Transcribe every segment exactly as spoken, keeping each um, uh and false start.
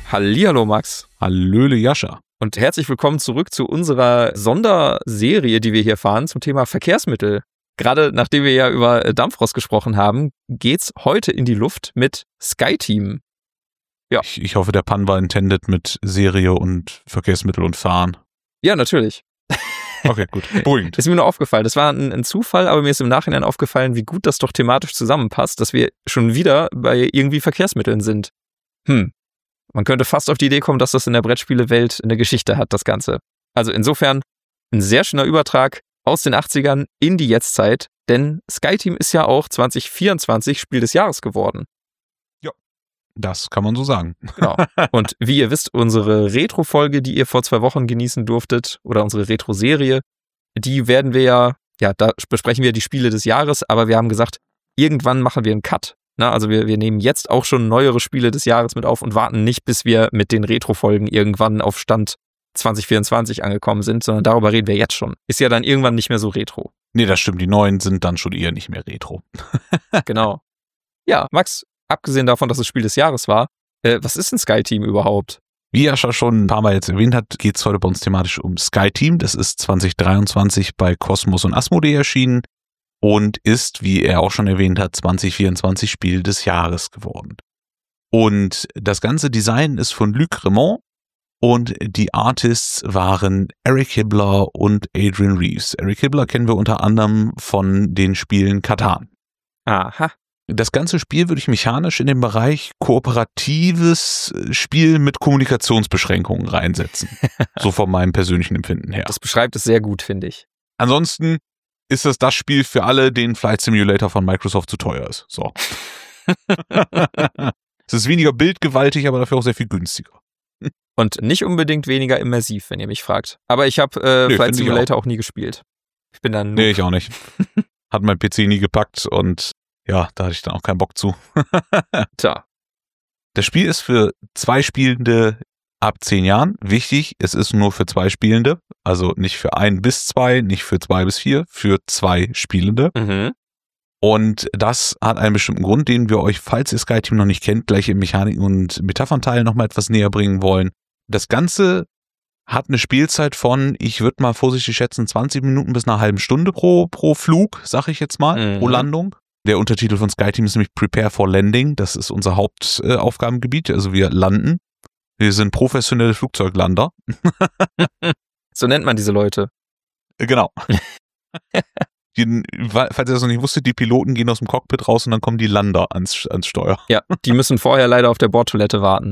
Hallihallo Max. Hallöle Jascha. Und herzlich willkommen zurück zu unserer Sonderserie, die wir hier fahren zum Thema Verkehrsmittel. Gerade nachdem wir ja über Dampfrost gesprochen haben, geht's heute in die Luft mit SkyTeam. Ja. Ich, ich hoffe, der Pun war intended mit Serie und Verkehrsmittel und Fahren. Ja, natürlich. Okay, gut. Beruhigend. Ist mir nur aufgefallen. Das war ein, ein Zufall, aber mir ist im Nachhinein aufgefallen, wie gut das doch thematisch zusammenpasst, dass wir schon wieder bei irgendwie Verkehrsmitteln sind. Hm. Man könnte fast auf die Idee kommen, dass das in der Brettspielewelt eine Geschichte hat, das Ganze. Also insofern ein sehr schöner Übertrag aus den achtzigern in die Jetztzeit, denn SkyTeam ist ja auch zwanzig vierundzwanzig Spiel des Jahres geworden. Ja, das kann man so sagen. Genau. Und wie ihr wisst, unsere Retro-Folge, die ihr vor zwei Wochen genießen durftet, oder unsere Retro-Serie, die werden wir ja, ja, da besprechen wir die Spiele des Jahres, aber wir haben gesagt, irgendwann machen wir einen Cut. Na, also wir, wir nehmen jetzt auch schon neuere Spiele des Jahres mit auf und warten nicht, bis wir mit den Retro-Folgen irgendwann auf Stand zwanzig vierundzwanzig angekommen sind, sondern darüber reden wir jetzt schon. Ist ja dann irgendwann nicht mehr so retro. Nee, das stimmt. Die neuen sind dann schon eher nicht mehr retro. Genau. Ja, Max, abgesehen davon, dass es Spiel des Jahres war, äh, was ist ein SkyTeam überhaupt? Wie Jascha schon ein paar Mal jetzt erwähnt hat, geht es heute bei uns thematisch um SkyTeam. Das ist zwanzig dreiundzwanzig bei Kosmos und Asmodee erschienen und ist, wie er auch schon erwähnt hat, zwanzig vierundzwanzig Spiel des Jahres geworden. Und das ganze Design ist von Luc Remond und die Artists waren Eric Hibbeler und Adrian Reeves. Eric Hibbeler kennen wir unter anderem von den Spielen Catan. Aha. Das ganze Spiel würde ich mechanisch in den Bereich kooperatives Spiel mit Kommunikationsbeschränkungen reinsetzen. So von meinem persönlichen Empfinden her. Das beschreibt es sehr gut, finde ich. Ansonsten ist das das Spiel für alle, denen Flight Simulator von Microsoft zu teuer ist. So. Es ist weniger bildgewaltig, aber dafür auch sehr viel günstiger. Und nicht unbedingt weniger immersiv, wenn ihr mich fragt. Aber ich habe äh, nee, Flight Simulator auch. auch nie gespielt. Ich bin dann. Nee, ich auch nicht. Hat mein P C nie gepackt und ja, da hatte ich dann auch keinen Bock zu. Tja. Das Spiel ist für zwei Spielende ab zehn Jahren. Wichtig, es ist nur für zwei Spielende. Also nicht für ein bis zwei, nicht für zwei bis vier, für zwei Spielende. Mhm. Und das hat einen bestimmten Grund, den wir euch, falls ihr SkyTeam noch nicht kennt, gleich im Mechaniken- und Metaphernteil nochmal etwas näher bringen wollen. Das Ganze hat eine Spielzeit von, ich würde mal vorsichtig schätzen, zwanzig Minuten bis einer halben Stunde pro, pro Flug, sag ich jetzt mal, mhm. pro Landung. Der Untertitel von SkyTeam ist nämlich Prepare for Landing. Das ist unser Hauptaufgabengebiet. Äh, also wir landen. Wir sind professionelle Flugzeuglander. So nennt man diese Leute. Genau. Die, falls ihr das noch nicht wusstet, die Piloten gehen aus dem Cockpit raus und dann kommen die Lander ans, ans Steuer. Ja, die müssen vorher leider auf der Bordtoilette warten.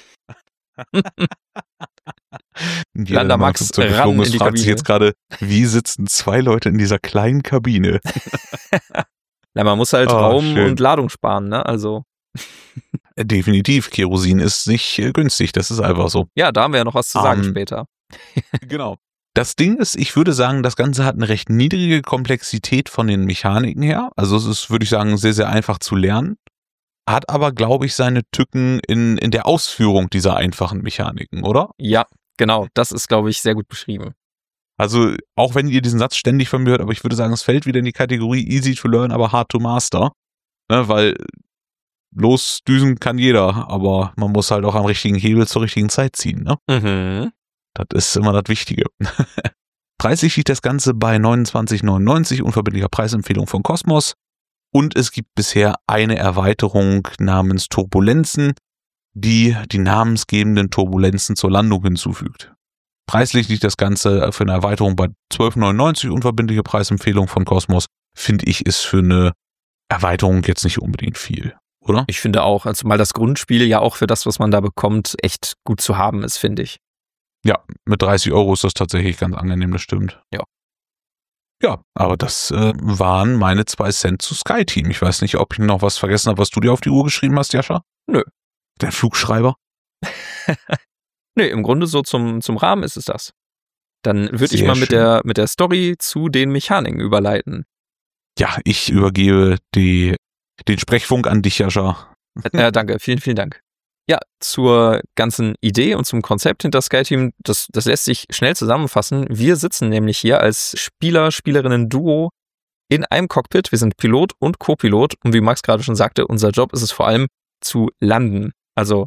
Lander Max ran in die fragt sich jetzt gerade, wie sitzen zwei Leute in dieser kleinen Kabine? Na, man muss halt oh, Raum schön. und Ladung sparen, ne? Also. Definitiv, Kerosin ist nicht äh, günstig, das ist einfach so. Ja, da haben wir ja noch was zu sagen um, später. Genau. Das Ding ist, ich würde sagen, das Ganze hat eine recht niedrige Komplexität von den Mechaniken her. Also es ist, würde ich sagen, sehr, sehr einfach zu lernen. Hat aber, glaube ich, seine Tücken in, in der Ausführung dieser einfachen Mechaniken, oder? Ja, genau. Das ist, glaube ich, sehr gut beschrieben. Also auch wenn ihr diesen Satz ständig von mir hört, aber ich würde sagen, es fällt wieder in die Kategorie easy to learn, aber hard to master. Ne, weil losdüsen kann jeder, aber man muss halt auch am richtigen Hebel zur richtigen Zeit ziehen. Ne? Mhm. Das ist immer das Wichtige. Preislich liegt das Ganze bei neunundzwanzig neunundneunzig, unverbindlicher Preisempfehlung von Kosmos. Und es gibt bisher eine Erweiterung namens Turbulenzen, die die namensgebenden Turbulenzen zur Landung hinzufügt. Preislich liegt das Ganze für eine Erweiterung bei zwölf neunundneunzig, unverbindliche Preisempfehlung von Kosmos. Finde ich, ist für eine Erweiterung jetzt nicht unbedingt viel, oder? Ich finde auch, also mal das Grundspiel ja auch für das, was man da bekommt, echt gut zu haben ist, finde ich. Ja, mit dreißig Euro ist das tatsächlich ganz angenehm, das stimmt. Ja. Ja, aber das äh, waren meine zwei Cent zu SkyTeam. Ich weiß nicht, ob ich noch was vergessen habe, was du dir auf die Uhr geschrieben hast, Jascha? Nö. Der Flugschreiber? Nö, im Grunde so zum, zum Rahmen ist es das. Dann würde ich mal mit der, mit der Story zu den Mechaniken überleiten. Ja, ich übergebe die, den Sprechfunk an dich, Jascha. Äh, danke, vielen, vielen Dank. Ja, zur ganzen Idee und zum Konzept hinter SkyTeam, das, das lässt sich schnell zusammenfassen. Wir sitzen nämlich hier als Spieler, Spielerinnen-Duo in einem Cockpit. Wir sind Pilot und Co-Pilot und wie Max gerade schon sagte, unser Job ist es vor allem zu landen. Also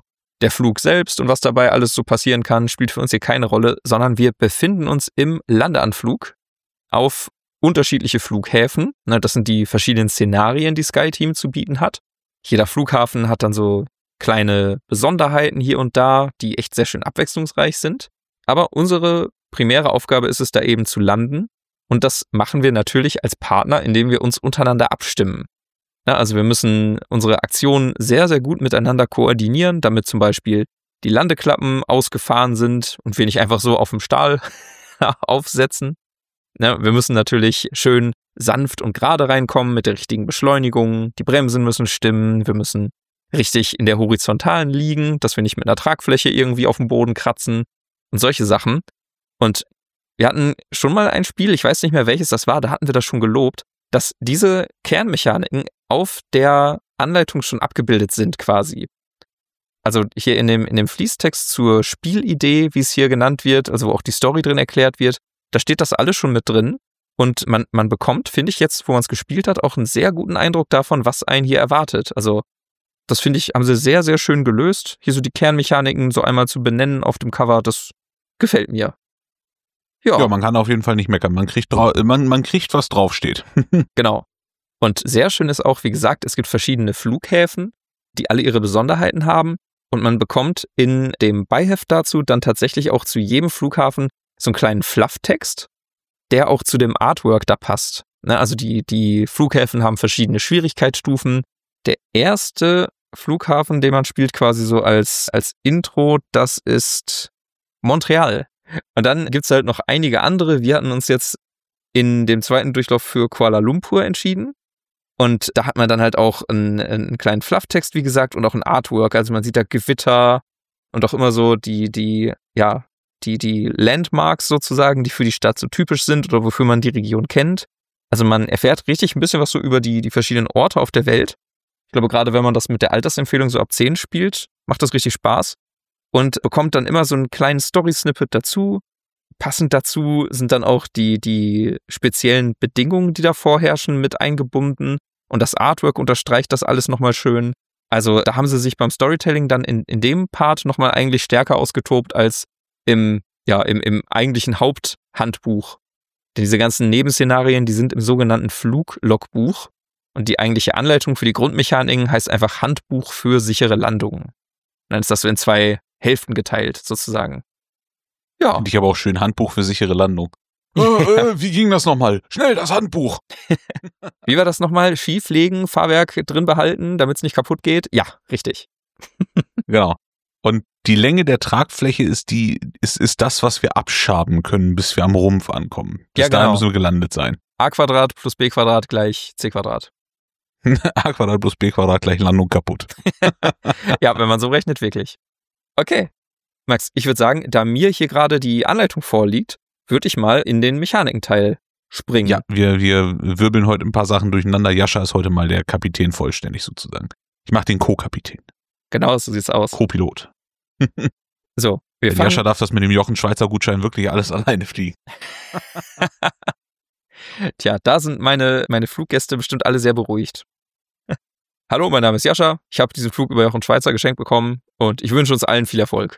Der Flug selbst und was dabei alles so passieren kann, spielt für uns hier keine Rolle, sondern wir befinden uns im Landeanflug auf unterschiedliche Flughäfen. Das sind die verschiedenen Szenarien, die SkyTeam zu bieten hat. Jeder Flughafen hat dann so kleine Besonderheiten hier und da, die echt sehr schön abwechslungsreich sind. Aber unsere primäre Aufgabe ist es, da eben zu landen. Und das machen wir natürlich als Partner, indem wir uns untereinander abstimmen. Ja, also wir müssen unsere Aktionen sehr, sehr gut miteinander koordinieren, damit zum Beispiel die Landeklappen ausgefahren sind und wir nicht einfach so auf dem Stahl aufsetzen. Ja, wir müssen natürlich schön sanft und gerade reinkommen mit der richtigen Beschleunigung. Die Bremsen müssen stimmen. Wir müssen richtig in der Horizontalen liegen, dass wir nicht mit einer Tragfläche irgendwie auf dem Boden kratzen und solche Sachen. Und wir hatten schon mal ein Spiel, ich weiß nicht mehr welches das war, da hatten wir das schon gelobt, dass diese Kernmechaniken auf der Anleitung schon abgebildet sind quasi. Also hier in dem, in dem Fließtext zur Spielidee, wie es hier genannt wird, also wo auch die Story drin erklärt wird, da steht das alles schon mit drin und man, man bekommt, finde ich jetzt, wo man es gespielt hat, auch einen sehr guten Eindruck davon, was einen hier erwartet. Also das finde ich, haben sie sehr, sehr schön gelöst. Hier so die Kernmechaniken so einmal zu benennen auf dem Cover, das gefällt mir. Ja, ja man kann auf jeden Fall nicht meckern. Man kriegt, drau- man, man kriegt was draufsteht. Genau. Und sehr schön ist auch, wie gesagt, es gibt verschiedene Flughäfen, die alle ihre Besonderheiten haben. Und man bekommt in dem Beiheft dazu dann tatsächlich auch zu jedem Flughafen so einen kleinen Flufftext, der auch zu dem Artwork da passt. Also die, die Flughäfen haben verschiedene Schwierigkeitsstufen. Der erste Flughafen, den man spielt quasi so als, als Intro, das ist Montreal. Und dann gibt's halt noch einige andere. Wir hatten uns jetzt in dem zweiten Durchlauf für Kuala Lumpur entschieden. Und da hat man dann halt auch einen, einen kleinen Flufftext, wie gesagt, und auch ein Artwork. Also man sieht da Gewitter und auch immer so die, die, ja, die, die Landmarks sozusagen, die für die Stadt so typisch sind oder wofür man die Region kennt. Also man erfährt richtig ein bisschen was so über die, die verschiedenen Orte auf der Welt. Ich glaube, gerade wenn man das mit der Altersempfehlung so ab zehn spielt, macht das richtig Spaß. Und bekommt dann immer so einen kleinen Story-Snippet dazu. Passend dazu sind dann auch die, die speziellen Bedingungen, die da vorherrschen, mit eingebunden. Und das Artwork unterstreicht das alles nochmal schön. Also da haben sie sich beim Storytelling dann in, in dem Part nochmal eigentlich stärker ausgetobt als im, ja, im, im eigentlichen Haupthandbuch. Denn diese ganzen Nebenszenarien, die sind im sogenannten Fluglogbuch. Und die eigentliche Anleitung für die Grundmechaniken heißt einfach Handbuch für sichere Landungen. Und dann ist das so in zwei Hälften geteilt, sozusagen. Ja. Finde ich aber auch schön, Handbuch für sichere Landung. äh, äh, wie ging das nochmal? Schnell, das Handbuch! Wie war das nochmal? Schief legen, Fahrwerk drin behalten, damit es nicht kaputt geht? Ja, richtig. Genau. Und die Länge der Tragfläche ist die ist, ist das, was wir abschaben können, bis wir am Rumpf ankommen. Bis ja, genau. dahin müssen wir gelandet sein. A Quadrat plus B Quadrat gleich C Quadrat. A Quadrat plus B Quadrat gleich Landung kaputt. Ja, wenn man so rechnet, wirklich. Okay. Max, ich würde sagen, da mir hier gerade die Anleitung vorliegt, würde ich mal in den Mechanikenteil springen. Ja, wir, wir wirbeln heute ein paar Sachen durcheinander. Jascha ist heute mal der Kapitän vollständig sozusagen. Ich mache den Co-Kapitän. Genau, so sieht's aus. Co-Pilot. So, wir Der fangen... Jascha darf das mit dem Jochen-Schweizer-Gutschein wirklich alles alleine fliegen. Tja, da sind meine, meine Fluggäste bestimmt alle sehr beruhigt. Hallo, mein Name ist Jascha. Ich habe diesen Flug über Jochen Schweizer geschenkt bekommen und ich wünsche uns allen viel Erfolg.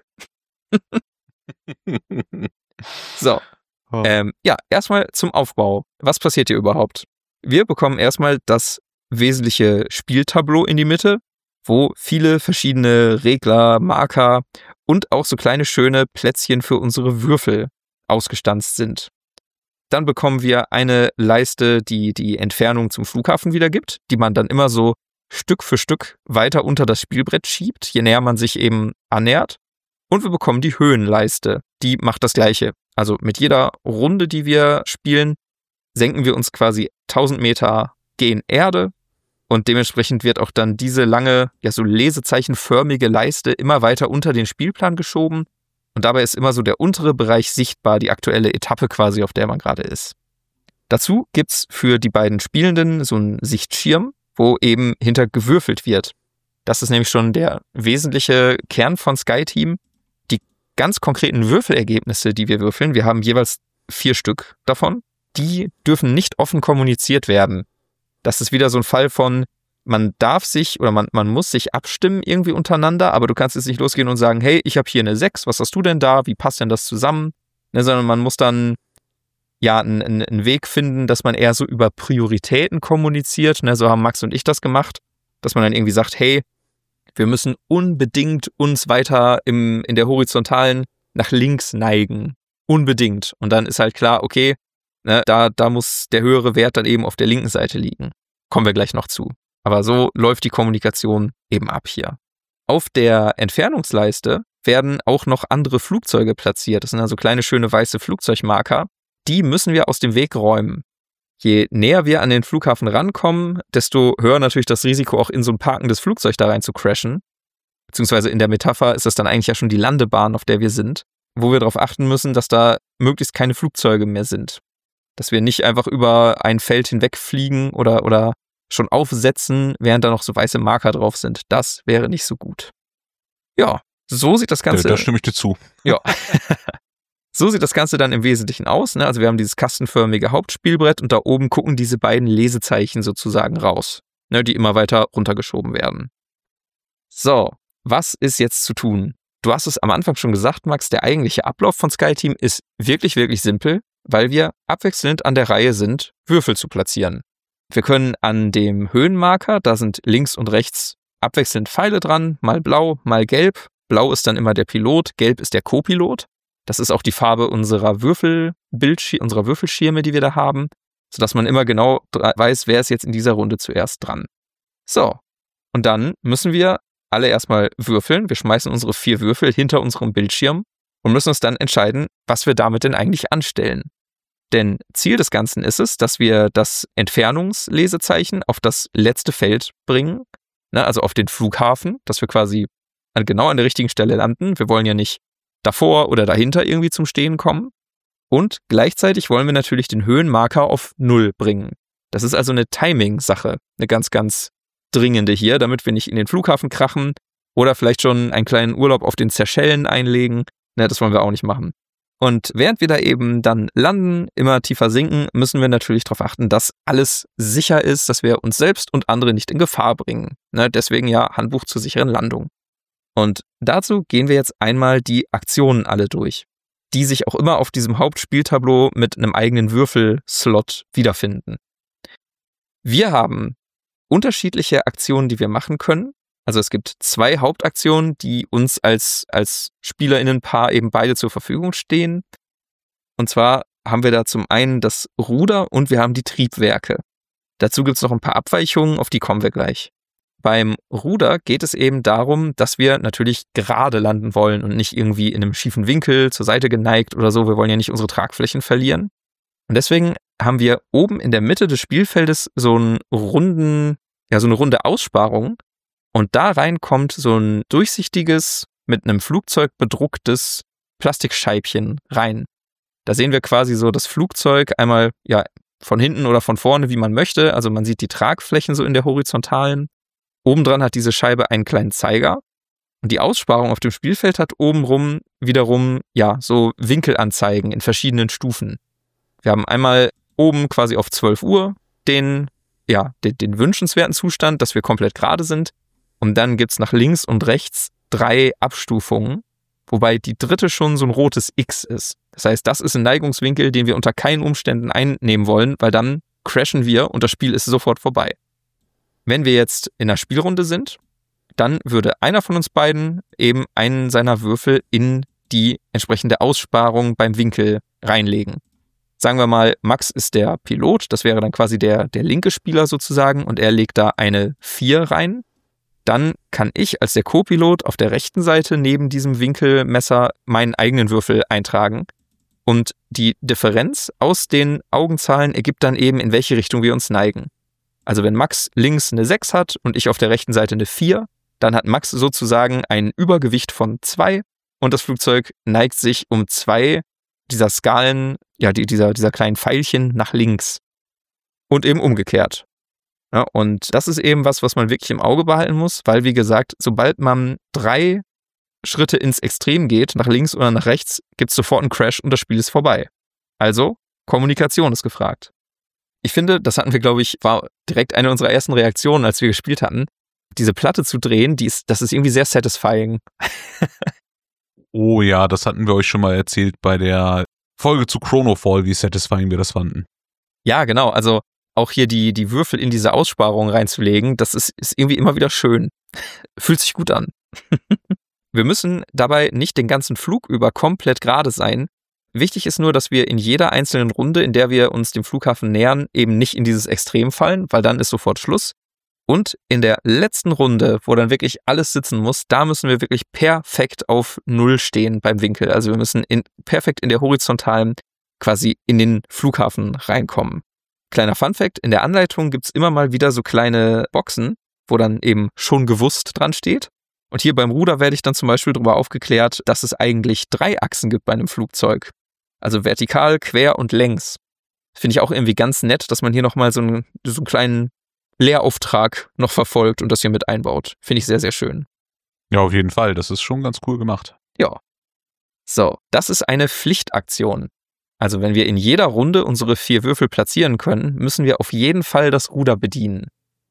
So, oh. ähm, ja, erstmal zum Aufbau. Was passiert hier überhaupt? Wir bekommen erstmal das wesentliche Spieltableau in die Mitte, wo viele verschiedene Regler, Marker und auch so kleine schöne Plätzchen für unsere Würfel ausgestanzt sind. Dann bekommen wir eine Leiste, die die Entfernung zum Flughafen wiedergibt, die man dann immer so Stück für Stück weiter unter das Spielbrett schiebt, je näher man sich eben annähert. Und wir bekommen die Höhenleiste, die macht das Gleiche. Also mit jeder Runde, die wir spielen, senken wir uns quasi tausend Meter gen Erde und dementsprechend wird auch dann diese lange, ja so lesezeichenförmige Leiste immer weiter unter den Spielplan geschoben und dabei ist immer so der untere Bereich sichtbar, die aktuelle Etappe quasi, auf der man gerade ist. Dazu gibt's für die beiden Spielenden so einen Sichtschirm, wo eben hinter gewürfelt wird. Das ist nämlich schon der wesentliche Kern von SkyTeam. Die ganz konkreten Würfelergebnisse, die wir würfeln, wir haben jeweils vier Stück davon, die dürfen nicht offen kommuniziert werden. Das ist wieder so ein Fall von, man darf sich oder man, man muss sich abstimmen irgendwie untereinander, aber du kannst jetzt nicht losgehen und sagen, hey, ich habe hier eine sechs, was hast du denn da? Wie passt denn das zusammen? Ne, sondern man muss dann ja einen, einen Weg finden, dass man eher so über Prioritäten kommuniziert. Ne, so haben Max und ich das gemacht, dass man dann irgendwie sagt, hey, wir müssen unbedingt uns weiter im, in der Horizontalen nach links neigen. Unbedingt. Und dann ist halt klar, okay, ne, da, da muss der höhere Wert dann eben auf der linken Seite liegen. Kommen wir gleich noch zu. Aber so läuft die Kommunikation eben ab hier. Auf der Entfernungsleiste werden auch noch andere Flugzeuge platziert. Das sind also kleine, schöne weiße Flugzeugmarker. Die müssen wir aus dem Weg räumen. Je näher wir an den Flughafen rankommen, desto höher natürlich das Risiko, auch in so ein parkendes Flugzeug da rein zu crashen. Beziehungsweise in der Metapher ist das dann eigentlich ja schon die Landebahn, auf der wir sind, wo wir darauf achten müssen, dass da möglichst keine Flugzeuge mehr sind. Dass wir nicht einfach über ein Feld hinwegfliegen oder, oder schon aufsetzen, während da noch so weiße Marker drauf sind. Das wäre nicht so gut. Ja, so sieht das Ganze... Da, da stimme ich dir zu. Ja. So sieht das Ganze dann im Wesentlichen aus. Ne? Also wir haben dieses kastenförmige Hauptspielbrett und da oben gucken diese beiden Lesezeichen sozusagen raus, ne, die immer weiter runtergeschoben werden. So, was ist jetzt zu tun? Du hast es am Anfang schon gesagt, Max, der eigentliche Ablauf von SkyTeam ist wirklich, wirklich simpel, weil wir abwechselnd an der Reihe sind, Würfel zu platzieren. Wir können an dem Höhenmarker, da sind links und rechts abwechselnd Pfeile dran, mal blau, mal gelb. Blau ist dann immer der Pilot, gelb ist der Co-Pilot. Das ist auch die Farbe unserer Würfelbildschirme, unserer Würfelschirme, die wir da haben, sodass man immer genau weiß, wer ist jetzt in dieser Runde zuerst dran. So, und dann müssen wir alle erstmal würfeln. Wir schmeißen unsere vier Würfel hinter unserem Bildschirm und müssen uns dann entscheiden, was wir damit denn eigentlich anstellen. Denn Ziel des Ganzen ist es, dass wir das Entfernungslesezeichen auf das letzte Feld bringen, ne, also auf den Flughafen, dass wir quasi genau an der richtigen Stelle landen. Wir wollen ja nicht davor oder dahinter irgendwie zum Stehen kommen. Und gleichzeitig wollen wir natürlich den Höhenmarker auf null bringen. Das ist also eine Timing-Sache, eine ganz, ganz dringende hier, damit wir nicht in den Flughafen krachen oder vielleicht schon einen kleinen Urlaub auf den Seychellen einlegen. Ne, das wollen wir auch nicht machen. Und während wir da eben dann landen, immer tiefer sinken, müssen wir natürlich darauf achten, dass alles sicher ist, dass wir uns selbst und andere nicht in Gefahr bringen. Ne, deswegen ja Handbuch zur sicheren Landung. Und dazu gehen wir jetzt einmal die Aktionen alle durch, die sich auch immer auf diesem Hauptspieltableau mit einem eigenen Würfelslot wiederfinden. Wir haben unterschiedliche Aktionen, die wir machen können. Also es gibt zwei Hauptaktionen, die uns als, als SpielerInnenpaar eben beide zur Verfügung stehen. Und zwar haben wir da zum einen das Ruder und wir haben die Triebwerke. Dazu gibt es noch ein paar Abweichungen, auf die kommen wir gleich. Beim Ruder geht es eben darum, dass wir natürlich gerade landen wollen und nicht irgendwie in einem schiefen Winkel zur Seite geneigt oder so. Wir wollen ja nicht unsere Tragflächen verlieren. Und deswegen haben wir oben in der Mitte des Spielfeldes so einen runden, ja, so eine runde Aussparung. Und da rein kommt so ein durchsichtiges, mit einem Flugzeug bedrucktes Plastikscheibchen rein. Da sehen wir quasi so das Flugzeug einmal, ja, von hinten oder von vorne, wie man möchte. Also man sieht die Tragflächen so in der Horizontalen. Obendran hat diese Scheibe einen kleinen Zeiger und die Aussparung auf dem Spielfeld hat obenrum wiederum, ja, so Winkelanzeigen in verschiedenen Stufen. Wir haben einmal oben quasi auf zwölf Uhr den, ja, den, den wünschenswerten Zustand, dass wir komplett gerade sind. Und dann gibt's nach links und rechts drei Abstufungen, wobei die dritte schon so ein rotes X ist. Das heißt, das ist ein Neigungswinkel, den wir unter keinen Umständen einnehmen wollen, weil dann crashen wir und das Spiel ist sofort vorbei. Wenn wir jetzt in einer Spielrunde sind, dann würde einer von uns beiden eben einen seiner Würfel in die entsprechende Aussparung beim Winkel reinlegen. Sagen wir mal, Max ist der Pilot, das wäre dann quasi der, der linke Spieler sozusagen und er legt da eine vier rein. Dann kann ich als der Co-Pilot auf der rechten Seite neben diesem Winkelmesser meinen eigenen Würfel eintragen. Und die Differenz aus den Augenzahlen ergibt dann eben, in welche Richtung wir uns neigen. Also wenn Max links eine sechs hat und ich auf der rechten Seite eine vier, dann hat Max sozusagen ein Übergewicht von zwei und das Flugzeug neigt sich um zwei dieser Skalen, ja, die, dieser, dieser kleinen Pfeilchen nach links. Und eben umgekehrt. Ja, und das ist eben was, was man wirklich im Auge behalten muss, weil, wie gesagt, sobald man drei Schritte ins Extrem geht, nach links oder nach rechts, gibt es sofort einen Crash und das Spiel ist vorbei. Also, Kommunikation ist gefragt. Ich finde, das hatten wir, glaube ich, war direkt eine unserer ersten Reaktionen, als wir gespielt hatten. Diese Platte zu drehen, die ist, das ist irgendwie sehr satisfying. Oh ja, das hatten wir euch schon mal erzählt bei der Folge zu Chronofall, wie satisfying wir das fanden. Ja, genau. Also auch hier die, die Würfel in diese Aussparung reinzulegen, das ist, ist irgendwie immer wieder schön. Fühlt sich gut an. Wir müssen dabei nicht den ganzen Flug über komplett gerade sein. Wichtig ist nur, dass wir in jeder einzelnen Runde, in der wir uns dem Flughafen nähern, eben nicht in dieses Extrem fallen, weil dann ist sofort Schluss. Und in der letzten Runde, wo dann wirklich alles sitzen muss, da müssen wir wirklich perfekt auf Null stehen beim Winkel. Also wir müssen in, perfekt in der horizontalen quasi in den Flughafen reinkommen. Kleiner Funfact, in der Anleitung gibt's immer mal wieder so kleine Boxen, wo dann eben schon gewusst dran steht. Und hier beim Ruder werde ich dann zum Beispiel darüber aufgeklärt, dass es eigentlich drei Achsen gibt bei einem Flugzeug. Also vertikal, quer und längs. Finde ich auch irgendwie ganz nett, dass man hier nochmal so einen, so einen kleinen Lehrauftrag noch verfolgt und das hier mit einbaut. Finde ich sehr, sehr schön. Ja, auf jeden Fall. Das ist schon ganz cool gemacht. Ja. So, das ist eine Pflichtaktion. Also wenn wir in jeder Runde unsere vier Würfel platzieren können, müssen wir auf jeden Fall das Ruder bedienen.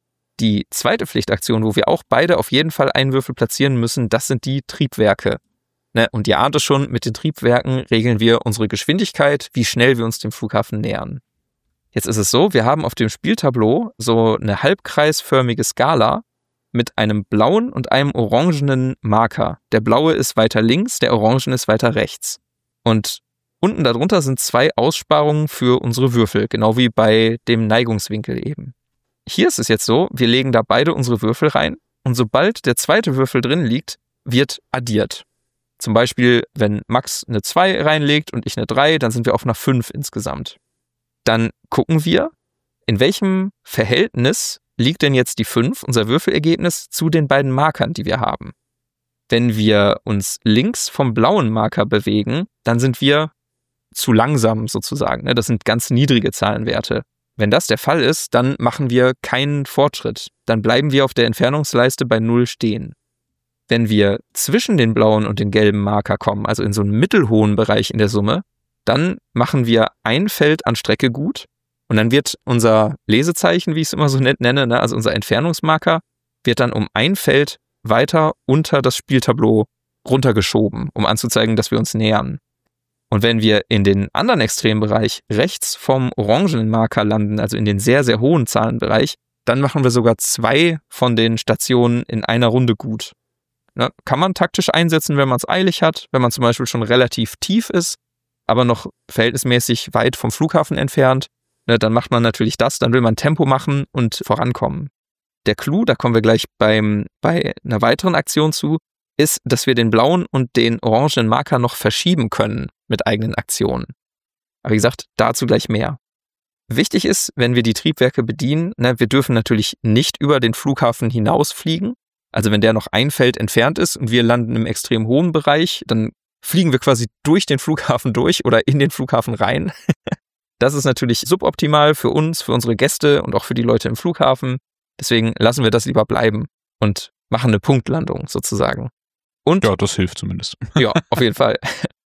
Die zweite Pflichtaktion, wo wir auch beide auf jeden Fall einen Würfel platzieren müssen, das sind die Triebwerke. Ne? Und ihr ahnt es schon, mit den Triebwerken regeln wir unsere Geschwindigkeit, wie schnell wir uns dem Flughafen nähern. Jetzt ist es so, wir haben auf dem Spieltableau so eine halbkreisförmige Skala mit einem blauen und einem orangenen Marker. Der blaue ist weiter links, der orangene ist weiter rechts. Und unten darunter sind zwei Aussparungen für unsere Würfel, genau wie bei dem Neigungswinkel eben. Hier ist es jetzt so, wir legen da beide unsere Würfel rein und sobald der zweite Würfel drin liegt, wird addiert. Zum Beispiel, wenn Max eine zwei reinlegt und ich eine drei, dann sind wir auf einer fünf insgesamt. Dann gucken wir, in welchem Verhältnis liegt denn jetzt die fünf, unser Würfelergebnis, zu den beiden Markern, die wir haben. Wenn wir uns links vom blauen Marker bewegen, dann sind wir zu langsam sozusagen. Das sind ganz niedrige Zahlenwerte. Wenn das der Fall ist, dann machen wir keinen Fortschritt. Dann bleiben wir auf der Entfernungsleiste bei null stehen. Wenn wir zwischen den blauen und den gelben Marker kommen, also in so einen mittelhohen Bereich in der Summe, dann machen wir ein Feld an Strecke gut und dann wird unser Lesezeichen, wie ich es immer so nett nenne, ne, also unser Entfernungsmarker, wird dann um ein Feld weiter unter das Spieltableau runtergeschoben, um anzuzeigen, dass wir uns nähern. Und wenn wir in den anderen Extrembereich rechts vom orangenen Marker landen, also in den sehr, sehr hohen Zahlenbereich, dann machen wir sogar zwei von den Stationen in einer Runde gut. Ne, kann man taktisch einsetzen, wenn man es eilig hat, wenn man zum Beispiel schon relativ tief ist, aber noch verhältnismäßig weit vom Flughafen entfernt, ne, dann macht man natürlich das, dann will man Tempo machen und vorankommen. Der Clou, da kommen wir gleich beim, bei einer weiteren Aktion zu, ist, dass wir den blauen und den orangenen Marker noch verschieben können mit eigenen Aktionen. Aber wie gesagt, dazu gleich mehr. Wichtig ist, wenn wir die Triebwerke bedienen, ne, wir dürfen natürlich nicht über den Flughafen hinausfliegen. Also wenn der noch ein Feld entfernt ist und wir landen im extrem hohen Bereich, dann fliegen wir quasi durch den Flughafen durch oder in den Flughafen rein. Das ist natürlich suboptimal für uns, für unsere Gäste und auch für die Leute im Flughafen. Deswegen lassen wir das lieber bleiben und machen eine Punktlandung sozusagen. Und, ja, das hilft zumindest. Ja, auf jeden Fall.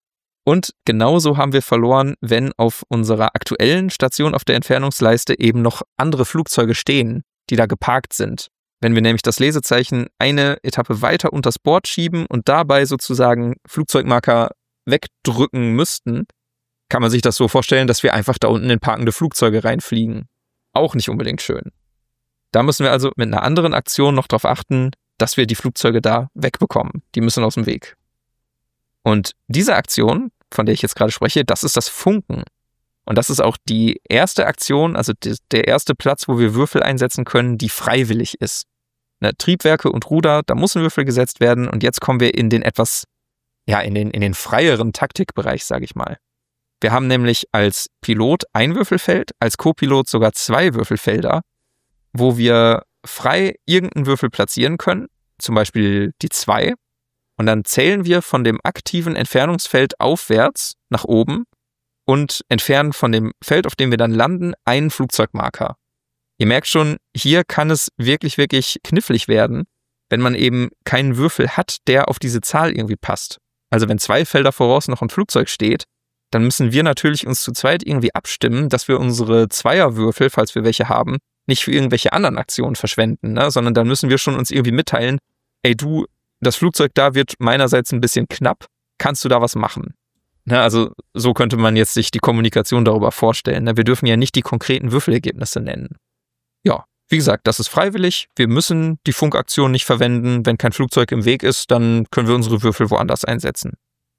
Und genauso haben wir verloren, wenn auf unserer aktuellen Station auf der Entfernungsleiste eben noch andere Flugzeuge stehen, die da geparkt sind. Wenn wir nämlich das Lesezeichen eine Etappe weiter unters Board schieben und dabei sozusagen Flugzeugmarker wegdrücken müssten, kann man sich das so vorstellen, dass wir einfach da unten in parkende Flugzeuge reinfliegen. Auch nicht unbedingt schön. Da müssen wir also mit einer anderen Aktion noch darauf achten, dass wir die Flugzeuge da wegbekommen. Die müssen aus dem Weg. Und diese Aktion, von der ich jetzt gerade spreche, das ist das Funken. Und das ist auch die erste Aktion, also der erste Platz, wo wir Würfel einsetzen können, die freiwillig ist. Ne, Triebwerke und Ruder, da muss ein Würfel gesetzt werden. Und jetzt kommen wir in den etwas, ja, in den, in den freieren Taktikbereich, sage ich mal. Wir haben nämlich als Pilot ein Würfelfeld, als Co-Pilot sogar zwei Würfelfelder, wo wir frei irgendeinen Würfel platzieren können, zum Beispiel die zwei. Und dann zählen wir von dem aktiven Entfernungsfeld aufwärts nach oben und entfernen von dem Feld, auf dem wir dann landen, einen Flugzeugmarker. Ihr merkt schon, hier kann es wirklich, wirklich knifflig werden, wenn man eben keinen Würfel hat, der auf diese Zahl irgendwie passt. Also wenn zwei Felder voraus noch ein Flugzeug steht, dann müssen wir natürlich uns zu zweit irgendwie abstimmen, dass wir unsere Zweierwürfel, falls wir welche haben, nicht für irgendwelche anderen Aktionen verschwenden, ne? Sondern dann müssen wir schon uns irgendwie mitteilen, ey du, das Flugzeug da wird meinerseits ein bisschen knapp, kannst du da was machen? Ne? Also so könnte man jetzt sich die Kommunikation darüber vorstellen. Ne? Wir dürfen ja nicht die konkreten Würfelergebnisse nennen. Ja, wie gesagt, das ist freiwillig. Wir müssen die Funkaktion nicht verwenden. Wenn kein Flugzeug im Weg ist, dann können wir unsere Würfel woanders einsetzen.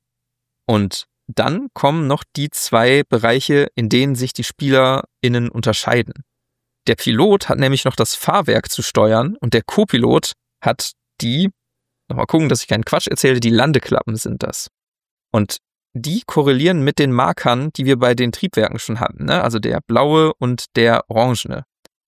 Und dann kommen noch die zwei Bereiche, in denen sich die SpielerInnen unterscheiden. Der Pilot hat nämlich noch das Fahrwerk zu steuern und der Co-Pilot hat die, nochmal gucken, dass ich keinen Quatsch erzähle, die Landeklappen sind das. Und die korrelieren mit den Markern, die wir bei den Triebwerken schon hatten, ne? Also der blaue und der orangene.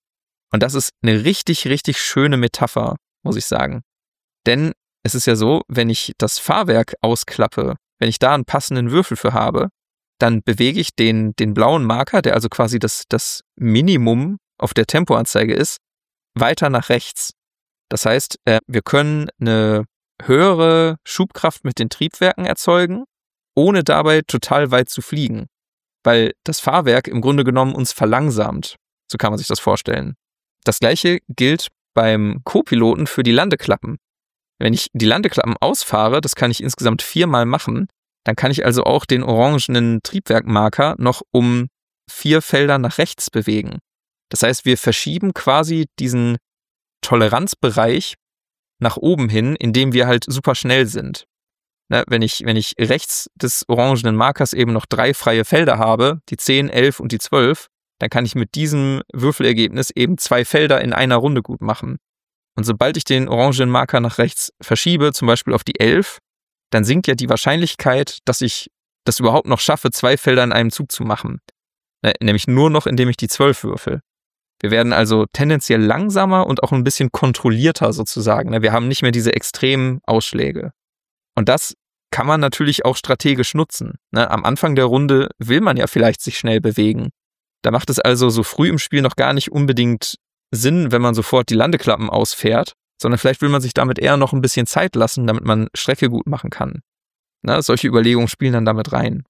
Und das ist eine richtig, richtig schöne Metapher, muss ich sagen. Denn es ist ja so, wenn ich das Fahrwerk ausklappe, wenn ich da einen passenden Würfel für habe, dann bewege ich den, den blauen Marker, der also quasi das, das Minimum auf der Tempoanzeige ist, weiter nach rechts. Das heißt, äh, wir können eine höhere Schubkraft mit den Triebwerken erzeugen, ohne dabei total weit zu fliegen. Weil das Fahrwerk im Grunde genommen uns verlangsamt. So kann man sich das vorstellen. Das gleiche gilt beim Co-Piloten für die Landeklappen. Wenn ich die Landeklappen ausfahre, das kann ich insgesamt viermal machen, dann kann ich also auch den orangenen Triebwerkmarker noch um vier Felder nach rechts bewegen. Das heißt, wir verschieben quasi diesen Toleranzbereich nach oben hin, indem wir halt super schnell sind. Ne, wenn ich, wenn ich rechts des orangenen Markers eben noch drei freie Felder habe, die zehn, elf und die zwölf, dann kann ich mit diesem Würfelergebnis eben zwei Felder in einer Runde gut machen. Und sobald ich den orangenen Marker nach rechts verschiebe, zum Beispiel auf die elf, dann sinkt ja die Wahrscheinlichkeit, dass ich das überhaupt noch schaffe, zwei Felder in einem Zug zu machen. Ne, nämlich nur noch, indem ich die zwölf würfel. Wir werden also tendenziell langsamer und auch ein bisschen kontrollierter sozusagen. Ne? Wir haben nicht mehr diese extremen Ausschläge. Und das kann man natürlich auch strategisch nutzen. Ne? Am Anfang der Runde will man ja vielleicht sich schnell bewegen. Da macht es also so früh im Spiel noch gar nicht unbedingt Sinn, wenn man sofort die Landeklappen ausfährt, sondern vielleicht will man sich damit eher noch ein bisschen Zeit lassen, damit man Strecke gut machen kann. Ne? Solche Überlegungen spielen dann damit rein.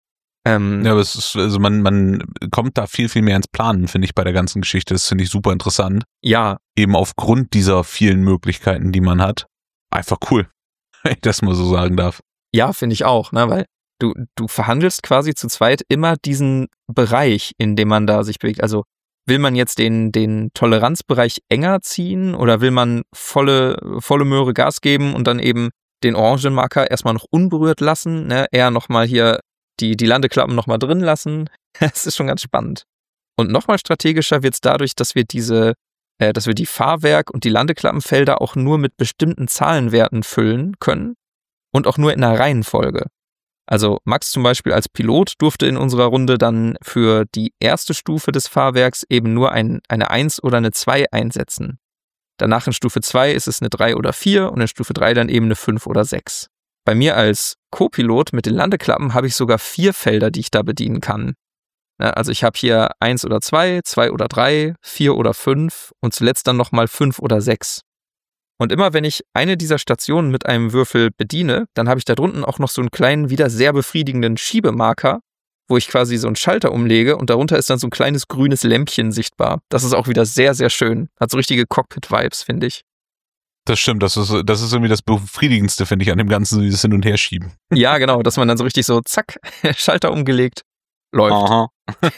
Ähm, ja, aber es ist, also man, man kommt da viel, viel mehr ins Planen, finde ich, bei der ganzen Geschichte. Das finde ich super interessant. Ja. Eben aufgrund dieser vielen Möglichkeiten, die man hat. Einfach cool, wenn ich das mal so sagen darf. Ja, finde ich auch, ne, weil du, du verhandelst quasi zu zweit immer diesen Bereich, in dem man da sich bewegt. Also will man jetzt den, den Toleranzbereich enger ziehen oder will man volle, volle Möhre Gas geben und dann eben den Orangenmarker erstmal noch unberührt lassen, ne, eher nochmal hier die, die Landeklappen nochmal drin lassen. Das ist schon ganz spannend. Und nochmal strategischer wird es dadurch, dass wir diese, äh, dass wir die Fahrwerk- und die Landeklappenfelder auch nur mit bestimmten Zahlenwerten füllen können und auch nur in einer Reihenfolge. Also Max zum Beispiel als Pilot durfte in unserer Runde dann für die erste Stufe des Fahrwerks eben nur ein, eine eins oder eine zwei einsetzen. Danach in Stufe zwei ist es eine drei oder vier und in Stufe drei dann eben eine fünf oder sechs. Bei mir als Co-Pilot mit den Landeklappen habe ich sogar vier Felder, die ich da bedienen kann. Ja, also ich habe hier eins oder zwei, zwei oder drei, vier oder fünf und zuletzt dann nochmal fünf oder sechs. Und immer wenn ich eine dieser Stationen mit einem Würfel bediene, dann habe ich da drunten auch noch so einen kleinen, wieder sehr befriedigenden Schiebemarker, wo ich quasi so einen Schalter umlege und darunter ist dann so ein kleines grünes Lämpchen sichtbar. Das ist auch wieder sehr, sehr schön. Hat so richtige Cockpit-Vibes, finde ich. Das stimmt, das ist, das ist irgendwie das Befriedigendste, finde ich, an dem Ganzen, dieses Hin- und Herschieben. Ja, genau, dass man dann so richtig so, zack, Schalter umgelegt, läuft. Aha.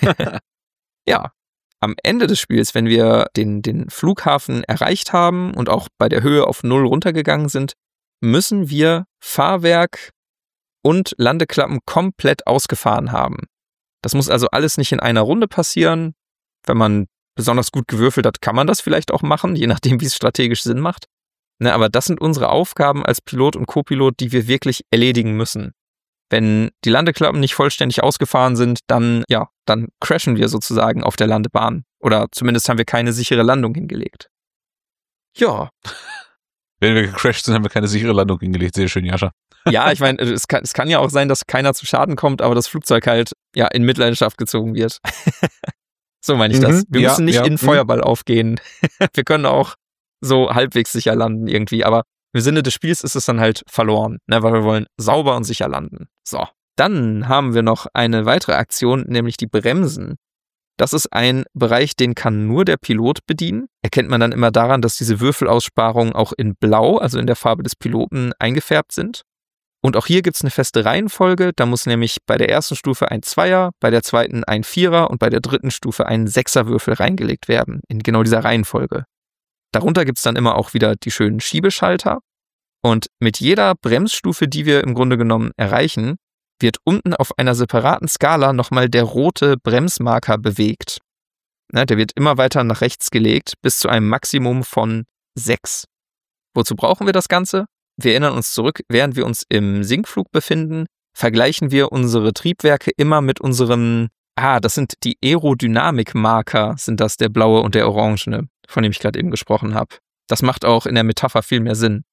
Ja. Am Ende des Spiels, wenn wir den, den Flughafen erreicht haben und auch bei der Höhe auf null runtergegangen sind, müssen wir Fahrwerk und Landeklappen komplett ausgefahren haben. Das muss also alles nicht in einer Runde passieren. Wenn man besonders gut gewürfelt hat, kann man das vielleicht auch machen, je nachdem, wie es strategisch Sinn macht. Ne, aber das sind unsere Aufgaben als Pilot und Co-Pilot, die wir wirklich erledigen müssen. Wenn die Landeklappen nicht vollständig ausgefahren sind, dann, ja, dann crashen wir sozusagen auf der Landebahn. Oder zumindest haben wir keine sichere Landung hingelegt. Ja. Wenn wir gecrashed sind, haben wir keine sichere Landung hingelegt. Sehr schön, Jascha. Ja, ich meine, es kann, es kann ja auch sein, dass keiner zu Schaden kommt, aber das Flugzeug halt, ja, in Mitleidenschaft gezogen wird. So meine ich das. Wir ja, müssen nicht ja, in Feuerball mh. aufgehen. Wir können auch so halbwegs sicher landen irgendwie, aber im Sinne des Spiels ist es dann halt verloren, ne, weil wir wollen sauber und sicher landen. So, Dann haben wir noch eine weitere Aktion, nämlich die Bremsen. Das ist ein Bereich, den kann nur der Pilot bedienen. Erkennt man dann immer daran, dass diese Würfelaussparungen auch in Blau, also in der Farbe des Piloten, eingefärbt sind. Und auch hier gibt es eine feste Reihenfolge. Da muss nämlich bei der ersten Stufe ein Zweier, bei der zweiten ein Vierer und bei der dritten Stufe ein Sechserwürfel reingelegt werden, in genau dieser Reihenfolge. Darunter gibt es dann immer auch wieder die schönen Schiebeschalter. Und mit jeder Bremsstufe, die wir im Grunde genommen erreichen, wird unten auf einer separaten Skala nochmal der rote Bremsmarker bewegt. Ne, der wird immer weiter nach rechts gelegt, bis zu einem Maximum von sechs. Wozu brauchen wir das Ganze? Wir erinnern uns zurück, während wir uns im Sinkflug befinden, vergleichen wir unsere Triebwerke immer mit unserem, ah, das sind die Aerodynamikmarker, sind das der blaue und der orangene, von dem ich gerade eben gesprochen habe. Das macht auch in der Metapher viel mehr Sinn.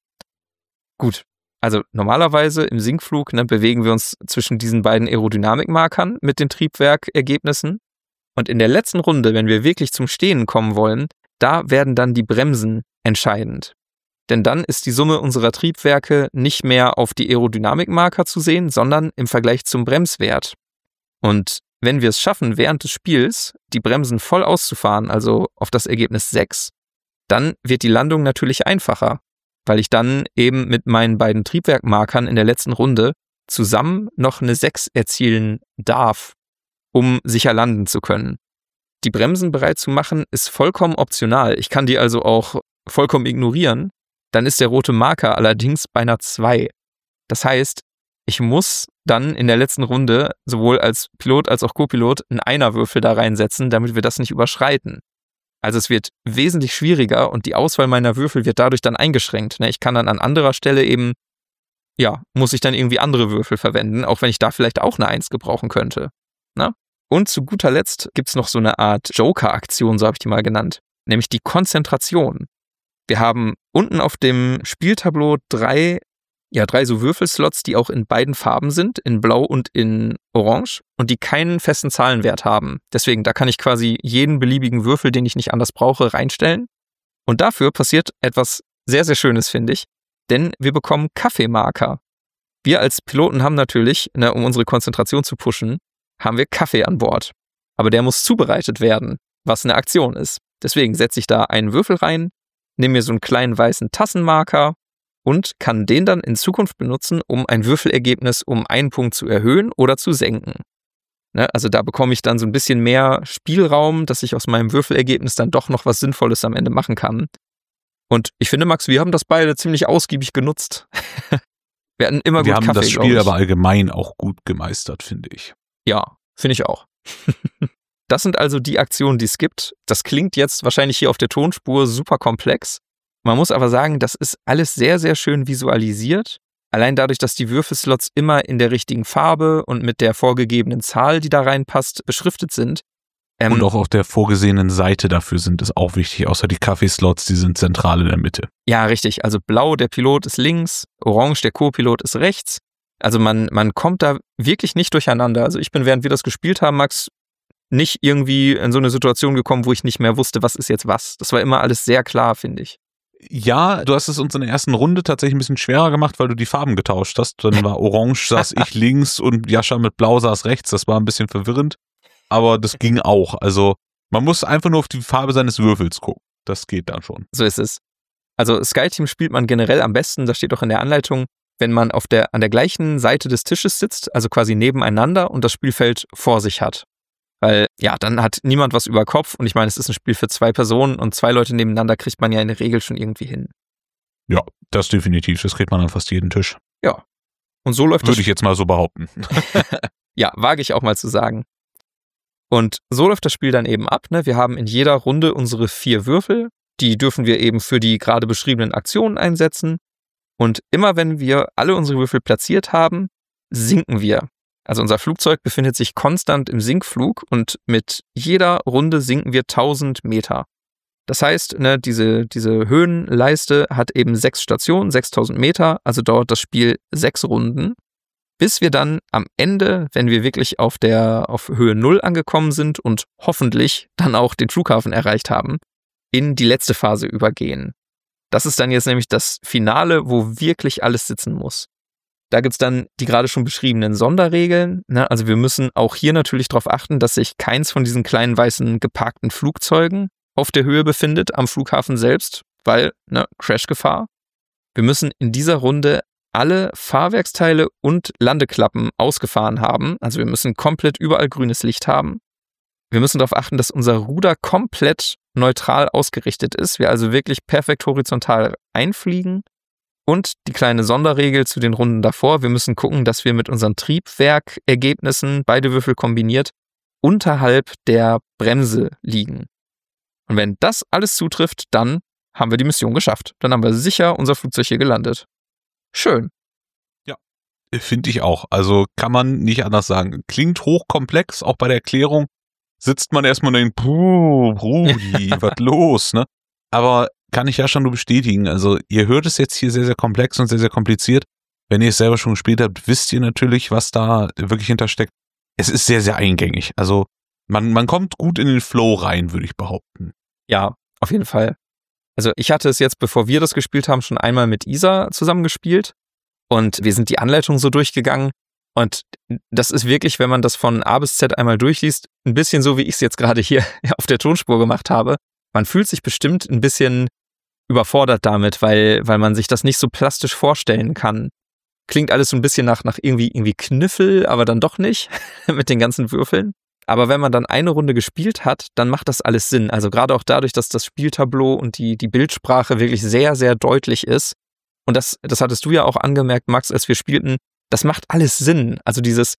Gut. Also normalerweise im Sinkflug ne, bewegen wir uns zwischen diesen beiden Aerodynamikmarkern mit den Triebwerkergebnissen. Und in der letzten Runde, wenn wir wirklich zum Stehen kommen wollen, da werden dann die Bremsen entscheidend. Denn dann ist die Summe unserer Triebwerke nicht mehr auf die Aerodynamikmarker zu sehen, sondern im Vergleich zum Bremswert. Und wenn wir es schaffen, während des Spiels die Bremsen voll auszufahren, also auf das Ergebnis sechs, dann wird die Landung natürlich einfacher, weil ich dann eben mit meinen beiden Triebwerkmarkern in der letzten Runde zusammen noch eine sechs erzielen darf, um sicher landen zu können. Die Bremsen bereit zu machen ist vollkommen optional. Ich kann die also auch vollkommen ignorieren. Dann ist der rote Marker allerdings bei einer zwei. Das heißt, ich muss dann in der letzten Runde sowohl als Pilot als auch Co-Pilot einen Einerwürfel da reinsetzen, damit wir das nicht überschreiten. Also es wird wesentlich schwieriger und die Auswahl meiner Würfel wird dadurch dann eingeschränkt. Ich kann dann an anderer Stelle eben, ja, muss ich dann irgendwie andere Würfel verwenden, auch wenn ich da vielleicht auch eine eins gebrauchen könnte. Na? Und zu guter Letzt gibt es noch so eine Art Joker-Aktion, so habe ich die mal genannt, nämlich die Konzentration. Wir haben unten auf dem Spieltableau drei, ja, drei so Würfelslots, die auch in beiden Farben sind, in Blau und in Orange und die keinen festen Zahlenwert haben. Deswegen, da kann ich quasi jeden beliebigen Würfel, den ich nicht anders brauche, reinstellen. Und dafür passiert etwas sehr, sehr Schönes, finde ich, denn wir bekommen Kaffeemarker. Wir als Piloten haben natürlich, ne, um unsere Konzentration zu pushen, haben wir Kaffee an Bord. Aber der muss zubereitet werden, was eine Aktion ist. Deswegen setze ich da einen Würfel rein, nehme mir so einen kleinen weißen Tassenmarker und kann den dann in Zukunft benutzen, um ein Würfelergebnis um einen Punkt zu erhöhen oder zu senken. Ne, also da bekomme ich dann so ein bisschen mehr Spielraum, dass ich aus meinem Würfelergebnis dann doch noch was Sinnvolles am Ende machen kann. Und ich finde, Max, wir haben das beide ziemlich ausgiebig genutzt. Wir hatten immer wir gut haben Kaffee, das Spiel aber allgemein auch gut gemeistert, finde ich. Ja, finde ich auch. Das sind also die Aktionen, die es gibt. Das klingt jetzt wahrscheinlich hier auf der Tonspur super komplex. Man muss aber sagen, das ist alles sehr, sehr schön visualisiert. Allein dadurch, dass die Würfelslots immer in der richtigen Farbe und mit der vorgegebenen Zahl, die da reinpasst, beschriftet sind. Ähm, und auch auf der vorgesehenen Seite dafür sind es auch wichtig, außer die Kaffeeslots, die sind zentral in der Mitte. Ja, richtig. Also blau, der Pilot ist links, orange, der Co-Pilot ist rechts. Also man, man kommt da wirklich nicht durcheinander. Also ich bin, während wir das gespielt haben, Max, nicht irgendwie in so eine Situation gekommen, wo ich nicht mehr wusste, was ist jetzt was. Das war immer alles sehr klar, finde ich. Ja, du hast es uns in der ersten Runde tatsächlich ein bisschen schwerer gemacht, weil du die Farben getauscht hast. Dann war orange, saß ich links und Jascha mit blau saß rechts. Das war ein bisschen verwirrend, aber das ging auch. Also man muss einfach nur auf die Farbe seines Würfels gucken. Das geht dann schon. So ist es. Also Skyteam spielt man generell am besten, das steht auch in der Anleitung, wenn man auf der, an der gleichen Seite des Tisches sitzt, also quasi nebeneinander und das Spielfeld vor sich hat. Weil, ja, dann hat niemand was über Kopf und ich meine, es ist ein Spiel für zwei Personen und zwei Leute nebeneinander kriegt man ja in der Regel schon irgendwie hin. Ja, das definitiv. Das kriegt man an fast jeden Tisch. Ja. Und so läuft das. Würde ich jetzt mal so behaupten. Ja, wage ich auch mal zu sagen. Und so läuft das Spiel dann eben ab. Ne? Wir haben in jeder Runde unsere vier Würfel. Die dürfen wir eben für die gerade beschriebenen Aktionen einsetzen. Und immer wenn wir alle unsere Würfel platziert haben, sinken wir. Also unser Flugzeug befindet sich konstant im Sinkflug und mit jeder Runde sinken wir tausend Meter. Das heißt, ne, diese, diese Höhenleiste hat eben sechs Stationen, sechstausend Meter, also dauert das Spiel sechs Runden, bis wir dann am Ende, wenn wir wirklich auf der auf Höhe null angekommen sind und hoffentlich dann auch den Flughafen erreicht haben, in die letzte Phase übergehen. Das ist dann jetzt nämlich das Finale, wo wirklich alles sitzen muss. Da gibt's dann die gerade schon beschriebenen Sonderregeln. Ne? Also wir müssen auch hier natürlich darauf achten, dass sich keins von diesen kleinen weißen geparkten Flugzeugen auf der Höhe befindet, am Flughafen selbst, weil, ne, Crashgefahr. Wir müssen in dieser Runde alle Fahrwerksteile und Landeklappen ausgefahren haben. Also wir müssen komplett überall grünes Licht haben. Wir müssen darauf achten, dass unser Ruder komplett neutral ausgerichtet ist. Wir also wirklich perfekt horizontal einfliegen. Und die kleine Sonderregel zu den Runden davor, wir müssen gucken, dass wir mit unseren Triebwerkergebnissen, beide Würfel kombiniert, unterhalb der Bremse liegen. Und wenn das alles zutrifft, dann haben wir die Mission geschafft. Dann haben wir sicher unser Flugzeug hier gelandet. Schön. Ja, finde ich auch. Also kann man nicht anders sagen. Klingt hochkomplex, auch bei der Erklärung sitzt man erstmal und denkt, puh, Brudi, was los, ne? Aber kann ich ja schon nur bestätigen. Also ihr hört es jetzt hier sehr, sehr komplex und sehr, sehr kompliziert. Wenn ihr es selber schon gespielt habt, wisst ihr natürlich, was da wirklich hintersteckt. Es ist sehr, sehr eingängig. Also man, man kommt gut in den Flow rein, würde ich behaupten. Ja, auf jeden Fall. Also ich hatte es jetzt, bevor wir das gespielt haben, schon einmal mit Isa zusammengespielt. Und wir sind die Anleitung so durchgegangen. Und das ist wirklich, wenn man das von A bis Z einmal durchliest, ein bisschen so, wie ich es jetzt gerade hier auf der Tonspur gemacht habe. Man fühlt sich bestimmt ein bisschen überfordert damit, weil, weil man sich das nicht so plastisch vorstellen kann. Klingt alles so ein bisschen nach, nach irgendwie, irgendwie Kniffel, aber dann doch nicht mit den ganzen Würfeln. Aber wenn man dann eine Runde gespielt hat, dann macht das alles Sinn. Also gerade auch dadurch, dass das Spieltableau und die, die Bildsprache wirklich sehr, sehr deutlich ist. Und das, das hattest du ja auch angemerkt, Max, als wir spielten. Das macht alles Sinn. Also dieses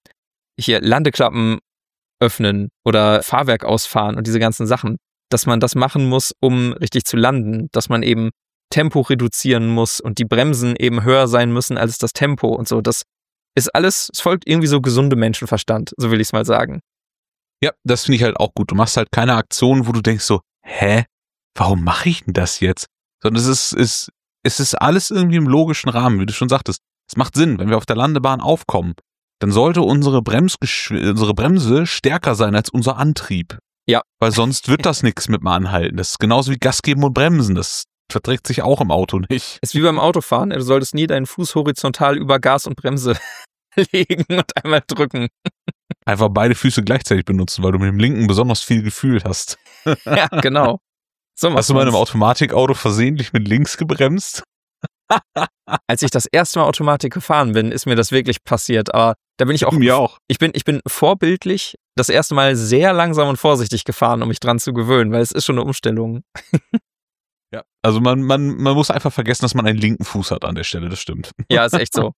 hier Landeklappen öffnen oder Fahrwerk ausfahren und diese ganzen Sachen. Dass man das machen muss, um richtig zu landen, dass man eben Tempo reduzieren muss und die Bremsen eben höher sein müssen als das Tempo und so. Das ist alles, es folgt irgendwie so gesundem Menschenverstand, so will ich es mal sagen. Ja, das finde ich halt auch gut. Du machst halt keine Aktion, wo du denkst so, hä, warum mache ich denn das jetzt? Sondern es ist, ist, es ist alles irgendwie im logischen Rahmen, wie du schon sagtest. Es macht Sinn, wenn wir auf der Landebahn aufkommen, dann sollte unsere, Bremsgeschw- unsere Bremse stärker sein als unser Antrieb. Ja. Weil sonst wird das nichts mit dem Anhalten. Das ist genauso wie Gas geben und bremsen. Das verträgt sich auch im Auto nicht. Ist wie beim Autofahren. Du solltest nie deinen Fuß horizontal über Gas und Bremse legen und einmal drücken. Einfach beide Füße gleichzeitig benutzen, weil du mit dem linken besonders viel Gefühl hast. Ja, genau. So hast du mal in einem Automatikauto versehentlich mit links gebremst? Als ich das erste Mal Automatik gefahren bin, ist mir das wirklich passiert. Aber da bin ich auch. Mir auch. Ich bin, ich bin vorbildlich das erste Mal sehr langsam und vorsichtig gefahren, um mich dran zu gewöhnen, weil es ist schon eine Umstellung. Ja, also man, man, man muss einfach vergessen, dass man einen linken Fuß hat an der Stelle, das stimmt. Ja, ist echt so.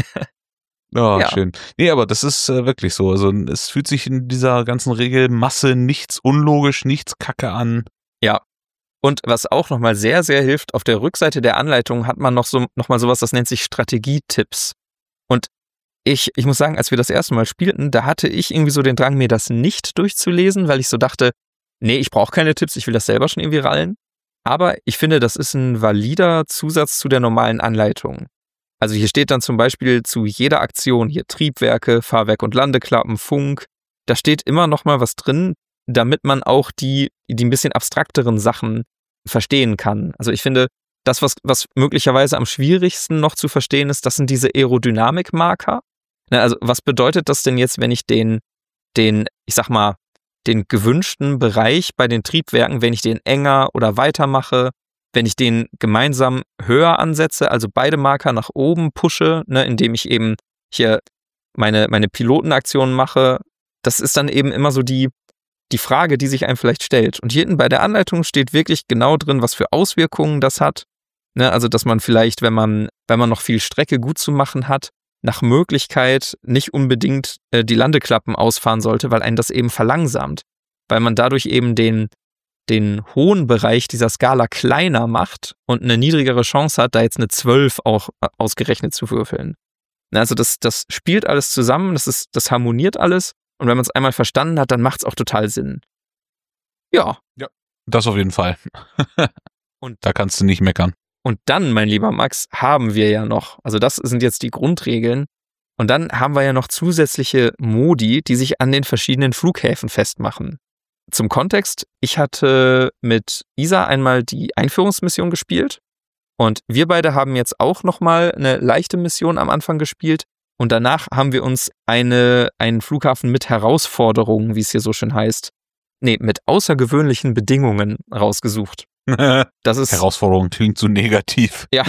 Oh, ja, schön. Nee, aber das ist äh, wirklich so. Also es fühlt sich in dieser ganzen Regelmasse nichts unlogisch, nichts kacke an. Ja. Und was auch nochmal sehr, sehr hilft, auf der Rückseite der Anleitung hat man noch so nochmal sowas, das nennt sich Strategietipps. Und ich, ich muss sagen, als wir das erste Mal spielten, da hatte ich irgendwie so den Drang, mir das nicht durchzulesen, weil ich so dachte, nee, ich brauche keine Tipps, ich will das selber schon irgendwie rallen. Aber ich finde, das ist ein valider Zusatz zu der normalen Anleitung. Also hier steht dann zum Beispiel zu jeder Aktion, hier Triebwerke, Fahrwerk- und Landeklappen, Funk, da steht immer noch mal was drin, damit man auch die, die ein bisschen abstrakteren Sachen verstehen kann. Also ich finde, das, was, was möglicherweise am schwierigsten noch zu verstehen ist, das sind diese Aerodynamikmarker. Also was bedeutet das denn jetzt, wenn ich den, den, ich sag mal, den gewünschten Bereich bei den Triebwerken, wenn ich den enger oder weiter mache, wenn ich den gemeinsam höher ansetze, also beide Marker nach oben pushe, ne, indem ich eben hier meine, meine Pilotenaktionen mache, das ist dann eben immer so die, die Frage, die sich einem vielleicht stellt. Und hier hinten bei der Anleitung steht wirklich genau drin, was für Auswirkungen das hat. Ne, also, dass man vielleicht, wenn man, wenn man noch viel Strecke gut zu machen hat, nach Möglichkeit nicht unbedingt äh, die Landeklappen ausfahren sollte, weil einen das eben verlangsamt. Weil man dadurch eben den, den hohen Bereich dieser Skala kleiner macht und eine niedrigere Chance hat, da jetzt eine zwölf auch ausgerechnet zu würfeln. Also das, das spielt alles zusammen, das, ist, das harmoniert alles. Und wenn man es einmal verstanden hat, dann macht es auch total Sinn. Ja. Ja, das auf jeden Fall. Und da kannst du nicht meckern. Und dann, mein lieber Max, haben wir ja noch, also das sind jetzt die Grundregeln, und dann haben wir ja noch zusätzliche Modi, die sich an den verschiedenen Flughäfen festmachen. Zum Kontext, ich hatte mit Isa einmal die Einführungsmission gespielt Und wir beide haben jetzt auch nochmal eine leichte Mission am Anfang gespielt und danach haben wir uns eine, einen Flughafen mit Herausforderungen, wie es hier so schön heißt, nee, mit außergewöhnlichen Bedingungen rausgesucht. Das ist, Herausforderung klingt so negativ. Ja,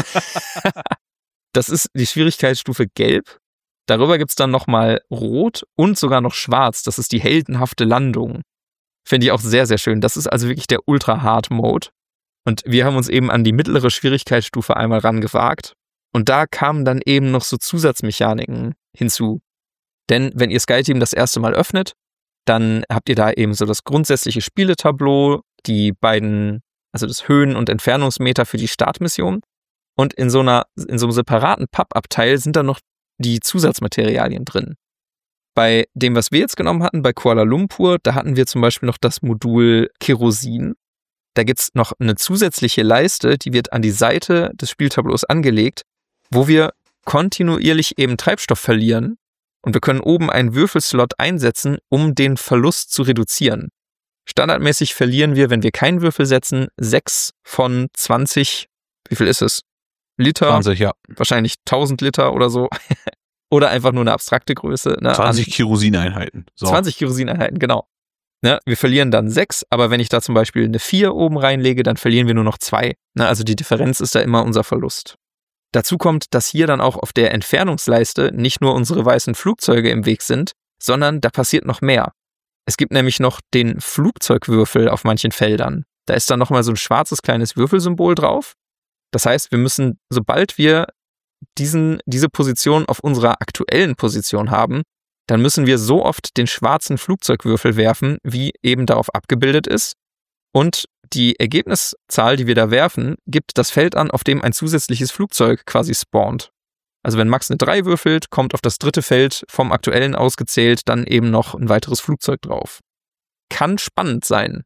das ist die Schwierigkeitsstufe Gelb. Darüber gibt es dann nochmal Rot und sogar noch Schwarz. Das ist die heldenhafte Landung. Finde ich auch sehr, sehr schön. Das ist also wirklich der Ultra-Hard-Mode. Und wir haben uns eben an die mittlere Schwierigkeitsstufe einmal rangewagt. Und da kamen dann eben noch so Zusatzmechaniken hinzu. Denn wenn ihr SkyTeam das erste Mal öffnet, dann habt ihr da eben so das grundsätzliche Spieletableau, die beiden, also das Höhen- und Entfernungsmeter für die Startmission. Und in so einer, in so einem separaten Pappabteil sind dann noch die Zusatzmaterialien drin. Bei dem, was wir jetzt genommen hatten, bei Kuala Lumpur, da hatten wir zum Beispiel noch das Modul Kerosin. Da gibt es noch eine zusätzliche Leiste, die wird an die Seite des Spieltableaus angelegt, wo wir kontinuierlich eben Treibstoff verlieren und wir können oben einen Würfelslot einsetzen, um den Verlust zu reduzieren. Standardmäßig verlieren wir, wenn wir keinen Würfel setzen, sechs von zwanzig, wie viel ist es? Liter? zwanzig, ja. Wahrscheinlich tausend Liter oder so. Oder einfach nur eine abstrakte Größe. Ne? zwanzig Kerosineinheiten. So. zwanzig Kerosineinheiten, genau. Ne? Wir verlieren dann sechs, aber wenn ich da zum Beispiel eine vier oben reinlege, dann verlieren wir nur noch zwei. Ne? Also die Differenz ist da immer unser Verlust. Dazu kommt, dass hier dann auch auf der Entfernungsleiste nicht nur unsere weißen Flugzeuge im Weg sind, sondern da passiert noch mehr. Es gibt nämlich noch den Flugzeugwürfel auf manchen Feldern. Da ist dann nochmal so ein schwarzes kleines Würfelsymbol drauf. Das heißt, wir müssen, sobald wir diesen, diese Position auf unserer aktuellen Position haben, dann müssen wir so oft den schwarzen Flugzeugwürfel werfen, wie eben darauf abgebildet ist. Und die Ergebniszahl, die wir da werfen, gibt das Feld an, auf dem ein zusätzliches Flugzeug quasi spawnt. Also wenn Max eine drei würfelt, kommt auf das dritte Feld vom aktuellen ausgezählt dann eben noch ein weiteres Flugzeug drauf. Kann spannend sein.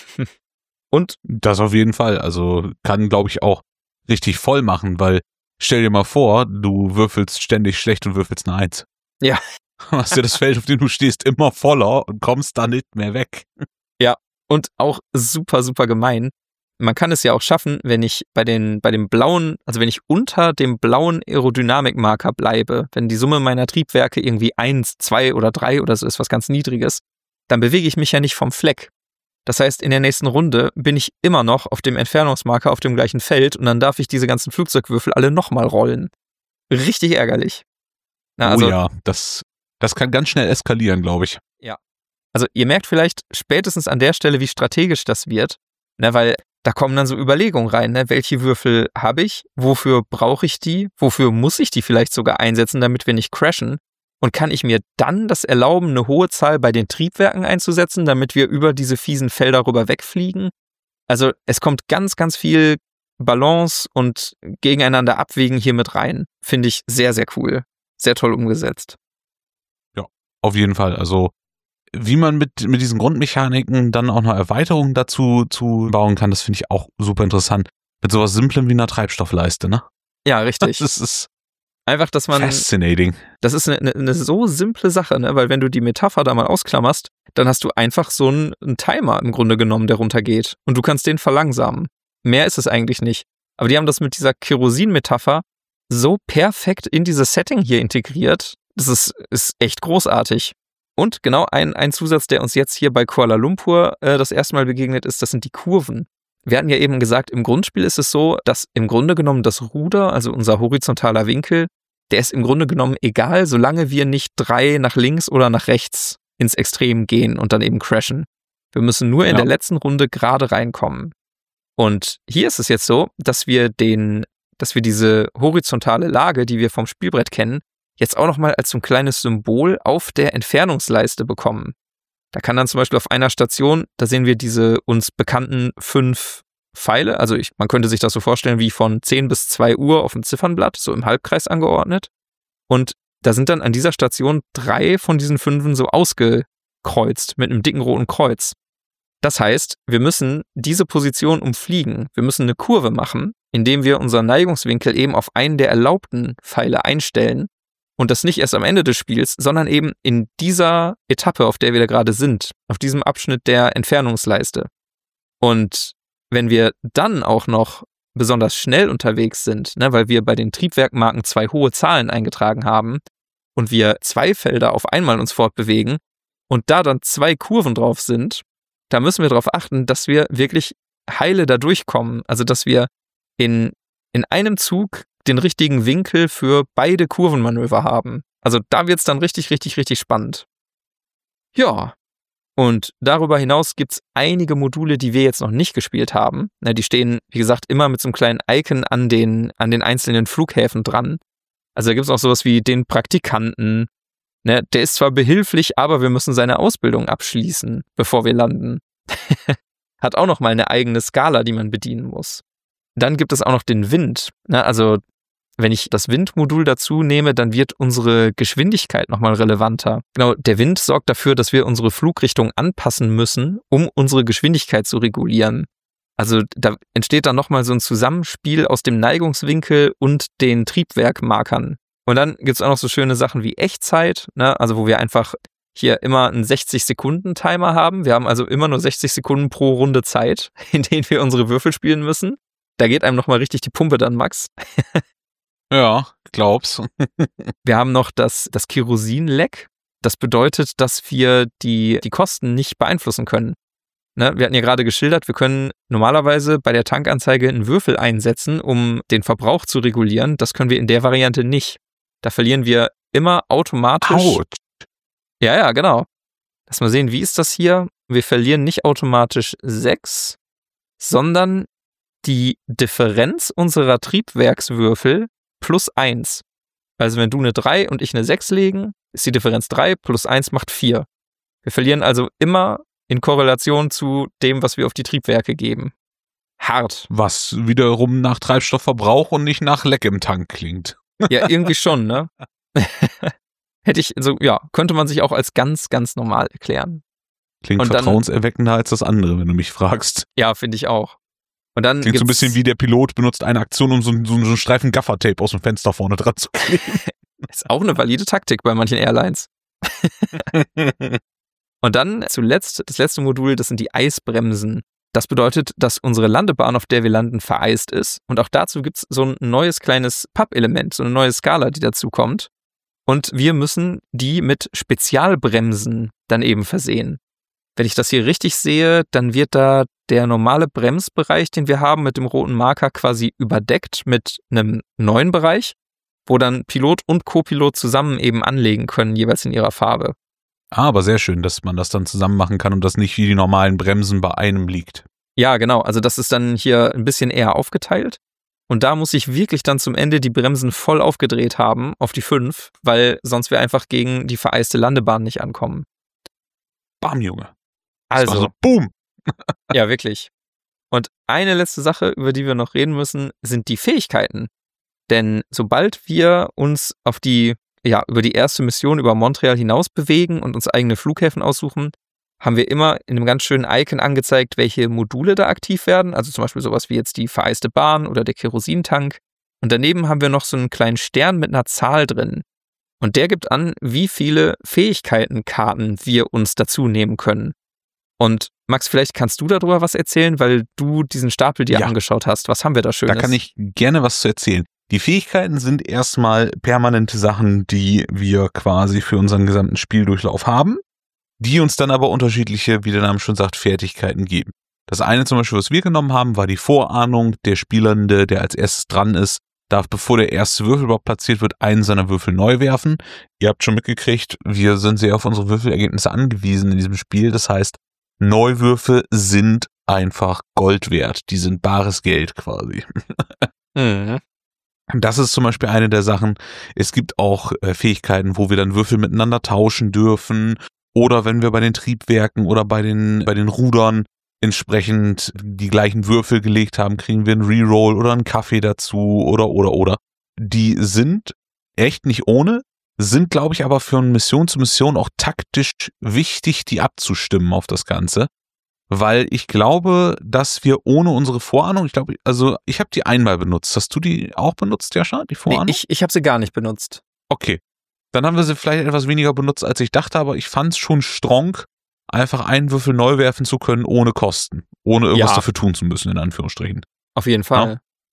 Und das auf jeden Fall. Also kann, glaube ich, auch richtig voll machen, weil stell dir mal vor, du würfelst ständig schlecht und würfelst eine Eins. Ja. Hast du das Feld, auf dem du stehst, immer voller und kommst da nicht mehr weg. Ja, und auch super, super gemein. Man kann es ja auch schaffen, wenn ich bei den, bei dem blauen, also wenn ich unter dem blauen Aerodynamikmarker bleibe, wenn die Summe meiner Triebwerke irgendwie eins, zwei oder drei oder so ist, was ganz Niedriges, dann bewege ich mich ja nicht vom Fleck. Das heißt, in der nächsten Runde bin ich immer noch auf dem Entfernungsmarker auf dem gleichen Feld und dann darf ich diese ganzen Flugzeugwürfel alle nochmal rollen. Richtig ärgerlich. Na, also, oh ja, das, das kann ganz schnell eskalieren, glaube ich. Ja. Also ihr merkt vielleicht spätestens an der Stelle, wie strategisch das wird, ne, weil da kommen dann so Überlegungen rein, ne? Welche Würfel habe ich, wofür brauche ich die, wofür muss ich die vielleicht sogar einsetzen, damit wir nicht crashen? Und kann ich mir dann das erlauben, eine hohe Zahl bei den Triebwerken einzusetzen, damit wir über diese fiesen Felder rüber wegfliegen? Also es kommt ganz, ganz viel Balance und gegeneinander abwägen hier mit rein. Finde ich sehr, sehr cool. Sehr toll umgesetzt. Ja, auf jeden Fall. Also wie man mit, mit diesen Grundmechaniken dann auch noch Erweiterungen dazu zu bauen kann, das finde ich auch super interessant. Mit sowas Simplem wie einer Treibstoffleiste, ne? Ja, richtig. Das ist einfach, dass man... fascinating. Das ist eine, eine, eine so simple Sache, ne? Weil wenn du die Metapher da mal ausklammerst, dann hast du einfach so einen, einen Timer im Grunde genommen, der runtergeht. Und du kannst den verlangsamen. Mehr ist es eigentlich nicht. Aber die haben das mit dieser Kerosin-Metapher so perfekt in dieses Setting hier integriert. Das ist, ist echt großartig. Und genau ein, ein Zusatz, der uns jetzt hier bei Kuala Lumpur äh, das erste Mal begegnet ist, das sind die Kurven. Wir hatten ja eben gesagt, im Grundspiel ist es so, dass im Grunde genommen das Ruder, also unser horizontaler Winkel, der ist im Grunde genommen egal, solange wir nicht drei nach links oder nach rechts ins Extrem gehen und dann eben crashen. Wir müssen nur in ja. der letzten Runde gerade reinkommen. Und hier ist es jetzt so, dass wir den, dass wir diese horizontale Lage, die wir vom Spielbrett kennen, jetzt auch nochmal als so ein kleines Symbol auf der Entfernungsleiste bekommen. Da kann dann zum Beispiel auf einer Station, da sehen wir diese uns bekannten fünf Pfeile, also ich, man könnte sich das so vorstellen wie von zehn bis zwei Uhr auf dem Ziffernblatt, so im Halbkreis angeordnet. Und da sind dann an dieser Station drei von diesen fünfen so ausgekreuzt mit einem dicken roten Kreuz. Das heißt, wir müssen diese Position umfliegen. Wir müssen eine Kurve machen, indem wir unseren Neigungswinkel eben auf einen der erlaubten Pfeile einstellen. Und das nicht erst am Ende des Spiels, sondern eben in dieser Etappe, auf der wir da gerade sind, auf diesem Abschnitt der Entfernungsleiste. Und wenn wir dann auch noch besonders schnell unterwegs sind, ne, weil wir bei den Triebwerkmarken zwei hohe Zahlen eingetragen haben und wir zwei Felder auf einmal uns fortbewegen und da dann zwei Kurven drauf sind, da müssen wir darauf achten, dass wir wirklich heile da durchkommen. Also, dass wir in, in einem Zug den richtigen Winkel für beide Kurvenmanöver haben. Also, da wird es dann richtig, richtig, richtig spannend. Ja, und darüber hinaus gibt es einige Module, die wir jetzt noch nicht gespielt haben. Na, die stehen, wie gesagt, immer mit so einem kleinen Icon an den, an den einzelnen Flughäfen dran. Also da gibt es auch sowas wie den Praktikanten. Ne, der ist zwar behilflich, aber wir müssen seine Ausbildung abschließen, bevor wir landen. Hat auch noch mal eine eigene Skala, die man bedienen muss. Dann gibt es auch noch den Wind. Ne, also wenn ich das Windmodul dazu nehme, dann wird unsere Geschwindigkeit nochmal relevanter. Genau, der Wind sorgt dafür, dass wir unsere Flugrichtung anpassen müssen, um unsere Geschwindigkeit zu regulieren. Also da entsteht dann nochmal so ein Zusammenspiel aus dem Neigungswinkel und den Triebwerkmarkern. Und dann gibt es auch noch so schöne Sachen wie Echtzeit, ne? Also wo wir einfach hier immer einen sechzig-Sekunden-Timer haben. Wir haben also immer nur sechzig Sekunden pro Runde Zeit, in denen wir unsere Würfel spielen müssen. Da geht einem nochmal richtig die Pumpe dann, Max. Ja, glaub's. Wir haben noch das, das Kerosin-Leck. Das bedeutet, dass wir die, die Kosten nicht beeinflussen können. Ne? Wir hatten ja gerade geschildert, wir können normalerweise bei der Tankanzeige einen Würfel einsetzen, um den Verbrauch zu regulieren. Das können wir in der Variante nicht. Da verlieren wir immer automatisch. Autsch. Ja, ja, genau. Lass mal sehen, wie ist das hier? Wir verlieren nicht automatisch sechs, sondern die Differenz unserer Triebwerkswürfel plus eins. Also wenn du eine drei und ich eine sechs legen, ist die Differenz drei plus eins macht vier. Wir verlieren also immer in Korrelation zu dem, was wir auf die Triebwerke geben. Hart. Was wiederum nach Treibstoffverbrauch und nicht nach Leck im Tank klingt. Ja, irgendwie schon, ne? Hätte ich, so, ja, könnte man sich auch als ganz, ganz normal erklären. Klingt und vertrauenserweckender dann, als das andere, wenn du mich fragst. Ja, finde ich auch. Und dann klingt so ein bisschen wie der Pilot benutzt eine Aktion, um so, so, so einen Streifen Gaffertape aus dem Fenster vorne dran zu kleben. Ist auch eine valide Taktik bei manchen Airlines. Und dann zuletzt, das letzte Modul, das sind die Eisbremsen. Das bedeutet, dass unsere Landebahn, auf der wir landen, vereist ist. Und auch dazu gibt es so ein neues kleines Pub-Element, so eine neue Skala, die dazu kommt. Und wir müssen die mit Spezialbremsen dann eben versehen. Wenn ich das hier richtig sehe, dann wird da der normale Bremsbereich, den wir haben, mit dem roten Marker quasi überdeckt mit einem neuen Bereich, wo dann Pilot und Co-Pilot zusammen eben anlegen können, jeweils in ihrer Farbe. Ah, aber sehr schön, dass man das dann zusammen machen kann und das nicht wie die normalen Bremsen bei einem liegt. Ja, genau. Also das ist dann hier ein bisschen eher aufgeteilt. Und da muss ich wirklich dann zum Ende die Bremsen voll aufgedreht haben auf die fünf, weil sonst wir einfach gegen die vereiste Landebahn nicht ankommen. Bam, Junge. Also, also boom. Ja, wirklich. Und eine letzte Sache, über die wir noch reden müssen, sind die Fähigkeiten. Denn sobald wir uns auf die, ja, über die erste Mission über Montreal hinaus bewegen und uns eigene Flughäfen aussuchen, haben wir immer in einem ganz schönen Icon angezeigt, welche Module da aktiv werden. Also zum Beispiel sowas wie jetzt die vereiste Bahn oder der Kerosintank. Und daneben haben wir noch so einen kleinen Stern mit einer Zahl drin. Und der gibt an, wie viele Fähigkeitenkarten wir uns dazu nehmen können. Und Max, vielleicht kannst du darüber was erzählen, weil du diesen Stapel dir ja angeschaut hast. Was haben wir da Schönes? Da kann ich gerne was zu erzählen. Die Fähigkeiten sind erstmal permanente Sachen, die wir quasi für unseren gesamten Spieldurchlauf haben, die uns dann aber unterschiedliche, wie der Name schon sagt, Fertigkeiten geben. Das eine zum Beispiel, was wir genommen haben, war die Vorahnung. Der Spielende, der als erstes dran ist, darf, bevor der erste Würfel überhaupt platziert wird, einen seiner Würfel neu werfen. Ihr habt schon mitgekriegt, wir sind sehr auf unsere Würfelergebnisse angewiesen in diesem Spiel. Das heißt, Neuwürfe sind einfach Gold wert. Die sind bares Geld quasi. Mhm. Das ist zum Beispiel eine der Sachen. Es gibt auch äh, Fähigkeiten, wo wir dann Würfel miteinander tauschen dürfen. Oder wenn wir bei den Triebwerken oder bei den, bei den Rudern entsprechend die gleichen Würfel gelegt haben, kriegen wir einen Reroll oder einen Kaffee dazu oder, oder, oder. Die sind echt nicht ohne, sind, glaube ich, aber für Mission zu Mission auch taktisch wichtig, die abzustimmen auf das Ganze. Weil ich glaube, dass wir ohne unsere Vorahnung, ich glaube, also ich habe die einmal benutzt. Hast du die auch benutzt, Jascha, die Vorahnung? Nee, ich ich habe sie gar nicht benutzt. Okay. Dann haben wir sie vielleicht etwas weniger benutzt, als ich dachte, aber ich fand es schon strong, einfach einen Würfel neu werfen zu können, ohne Kosten. Ohne irgendwas Ja. dafür tun zu müssen, in Anführungsstrichen. Auf jeden Fall.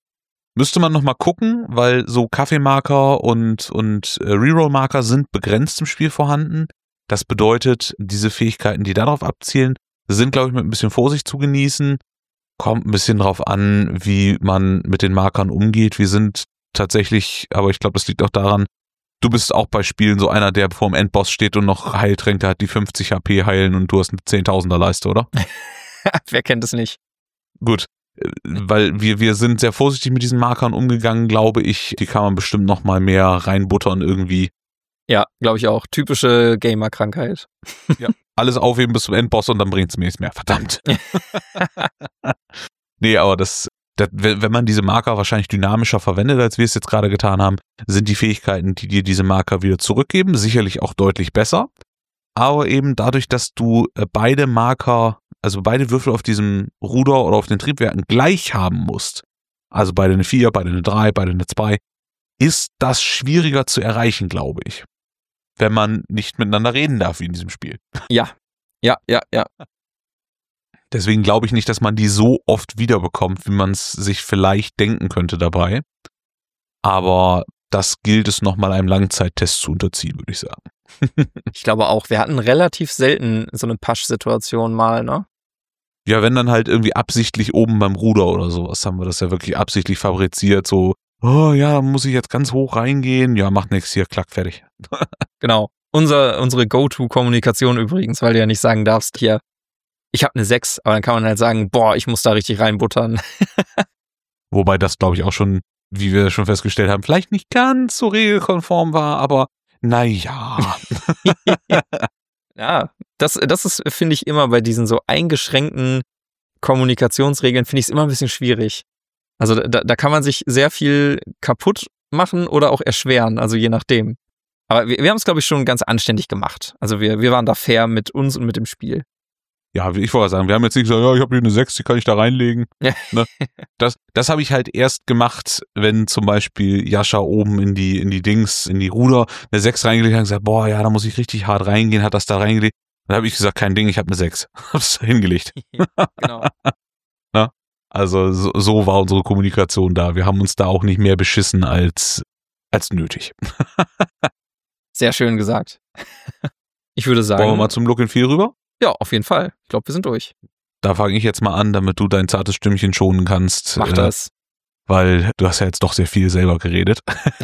Müsste man nochmal gucken, weil so Kaffeemarker und, und äh, Reroll-Marker sind begrenzt im Spiel vorhanden. Das bedeutet, diese Fähigkeiten, die darauf abzielen, sind, glaube ich, mit ein bisschen Vorsicht zu genießen. Kommt ein bisschen drauf an, wie man mit den Markern umgeht. Wir sind tatsächlich, aber ich glaube, das liegt auch daran, du bist auch bei Spielen so einer, der vor dem Endboss steht und noch Heiltränke hat, die fünfzig H P heilen und du hast eine zehntausender Leiste, oder? Wer kennt es nicht? Gut, weil wir, wir sind sehr vorsichtig mit diesen Markern umgegangen, glaube ich. Die kann man bestimmt noch mal mehr reinbuttern irgendwie. Ja, glaube ich auch. Typische Gamer-Krankheit. Ja, alles aufheben bis zum Endboss und dann bringt es mir nichts mehr. Verdammt. Nee, aber das, das, wenn man diese Marker wahrscheinlich dynamischer verwendet, als wir es jetzt gerade getan haben, sind die Fähigkeiten, die dir diese Marker wieder zurückgeben, sicherlich auch deutlich besser. Aber eben dadurch, dass du beide Marker, also beide Würfel auf diesem Ruder oder auf den Triebwerken gleich haben musst, also beide eine vier, beide eine drei, beide eine zwei, ist das schwieriger zu erreichen, glaube ich. Wenn man nicht miteinander reden darf wie in diesem Spiel. Ja, ja, ja, ja. Deswegen glaube ich nicht, dass man die so oft wiederbekommt, wie man es sich vielleicht denken könnte dabei. Aber das gilt es nochmal einem Langzeittest zu unterziehen, würde ich sagen. Ich glaube auch, wir hatten relativ selten so eine Pasch-Situation mal, ne? Ja, wenn dann halt irgendwie absichtlich oben beim Ruder oder sowas, haben wir das ja wirklich absichtlich fabriziert, so, oh ja, muss ich jetzt ganz hoch reingehen, ja, macht nichts, hier, klack, fertig. Genau. Unser, unsere Go-To-Kommunikation übrigens, weil du ja nicht sagen darfst, hier, ich habe eine sechs, aber dann kann man halt sagen, boah, ich muss da richtig reinbuttern. Wobei das, glaube ich, auch schon, wie wir schon festgestellt haben, vielleicht nicht ganz so regelkonform war, aber naja. Ja, das, das ist, finde ich, immer bei diesen so eingeschränkten Kommunikationsregeln, finde ich es immer ein bisschen schwierig. Also da, da kann man sich sehr viel kaputt machen oder auch erschweren, also je nachdem. Aber wir, wir haben es, glaube ich, schon ganz anständig gemacht. Also wir, wir waren da fair mit uns und mit dem Spiel. Ja, ich wollte sagen, wir haben jetzt nicht gesagt, ja, ich habe hier eine sechs, die kann ich da reinlegen. Ne? Das, das habe ich halt erst gemacht, wenn zum Beispiel Jascha oben in die, in die Dings, in die Ruder eine sechs reingelegt hat und gesagt, boah, ja, da muss ich richtig hart reingehen, hat das da reingelegt. Dann habe ich gesagt, kein Ding, ich habe eine sechs. Hab's da hingelegt. Genau. Na? Also so, so war unsere Kommunikation da. Wir haben uns da auch nicht mehr beschissen als, als nötig. Sehr schön gesagt. Ich würde sagen. Wollen wir mal zum Look and Feel rüber? Ja, auf jeden Fall. Ich glaube, wir sind durch. Da fange ich jetzt mal an, damit du dein zartes Stimmchen schonen kannst. Mach das. Äh, weil du hast ja jetzt doch sehr viel selber geredet.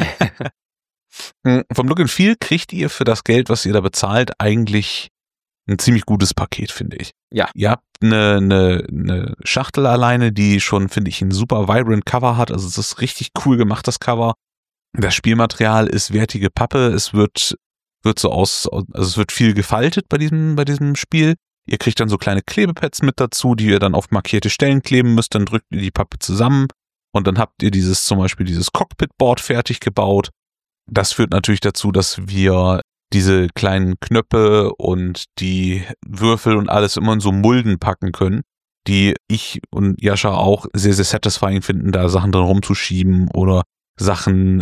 Vom Look and Feel kriegt ihr für das Geld, was ihr da bezahlt, eigentlich ein ziemlich gutes Paket, finde ich. Ja. Ihr habt eine, eine, eine Schachtel alleine, die schon, finde ich, ein super vibrant Cover hat. Also es ist richtig cool gemacht, das Cover. Das Spielmaterial ist wertige Pappe. Es wird, wird so aus, also es wird viel gefaltet bei diesem, bei diesem Spiel. Ihr kriegt dann so kleine Klebepads mit dazu, die ihr dann auf markierte Stellen kleben müsst. Dann drückt ihr die Pappe zusammen und dann habt ihr dieses, zum Beispiel dieses Cockpitboard fertig gebaut. Das führt natürlich dazu, dass wir diese kleinen Knöpfe und die Würfel und alles immer in so Mulden packen können, die ich und Jascha auch sehr, sehr satisfying finden, da Sachen drin rumzuschieben oder Sachen,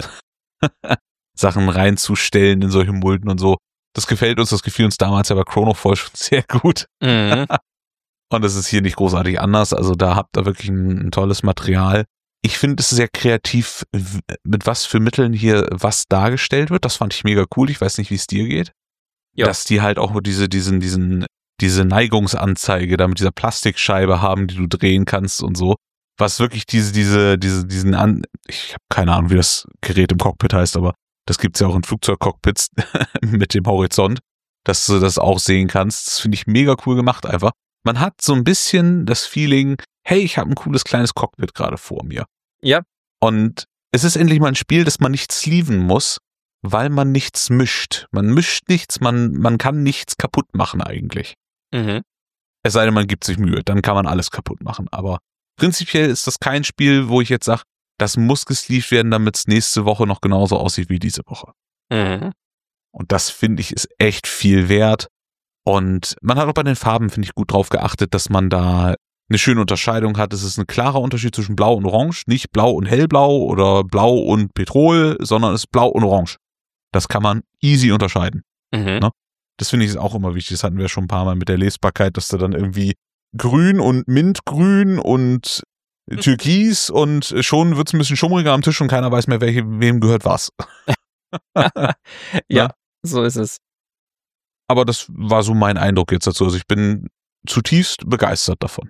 Sachen reinzustellen in solche Mulden und so. Das gefällt uns, das gefiel uns damals ja bei Chronofall schon sehr gut. Mhm. Und das ist hier nicht großartig anders. Also da habt ihr wirklich ein, ein tolles Material. Ich finde es sehr kreativ, mit was für Mitteln hier was dargestellt wird. Das fand ich mega cool. Ich weiß nicht, wie es dir geht. Ja. Dass die halt auch diese, diesen, diesen, diese Neigungsanzeige da mit dieser Plastikscheibe haben, die du drehen kannst und so. Was wirklich diese, diese, diese, diesen an, ich habe keine Ahnung, wie das Gerät im Cockpit heißt, aber das gibt's ja auch in Flugzeugcockpits mit dem Horizont, dass du das auch sehen kannst. Das finde ich mega cool gemacht einfach. Man hat so ein bisschen das Feeling, hey, ich habe ein cooles kleines Cockpit gerade vor mir. Ja. Und es ist endlich mal ein Spiel, das man nicht sleeven muss, weil man nichts mischt. Man mischt nichts, man, man kann nichts kaputt machen eigentlich. Mhm. Es sei denn, man gibt sich Mühe, dann kann man alles kaputt machen. Aber prinzipiell ist das kein Spiel, wo ich jetzt sage, das muss gesleeved werden, damit es nächste Woche noch genauso aussieht wie diese Woche. Mhm. Und das, finde ich, ist echt viel wert. Und man hat auch bei den Farben, finde ich, gut drauf geachtet, dass man da eine schöne Unterscheidung hat. Es ist ein klarer Unterschied zwischen Blau und Orange, nicht Blau und Hellblau oder Blau und Petrol, sondern es ist Blau und Orange. Das kann man easy unterscheiden. Mhm. Ne? Das finde ich ist auch immer wichtig. Das hatten wir schon ein paar Mal mit der Lesbarkeit, dass da dann irgendwie Grün und Mintgrün und Türkis und schon wird's ein bisschen schummriger am Tisch und keiner weiß mehr, welche, wem gehört was. Ja, so ist es. Aber das war so mein Eindruck jetzt dazu. Also ich bin zutiefst begeistert davon.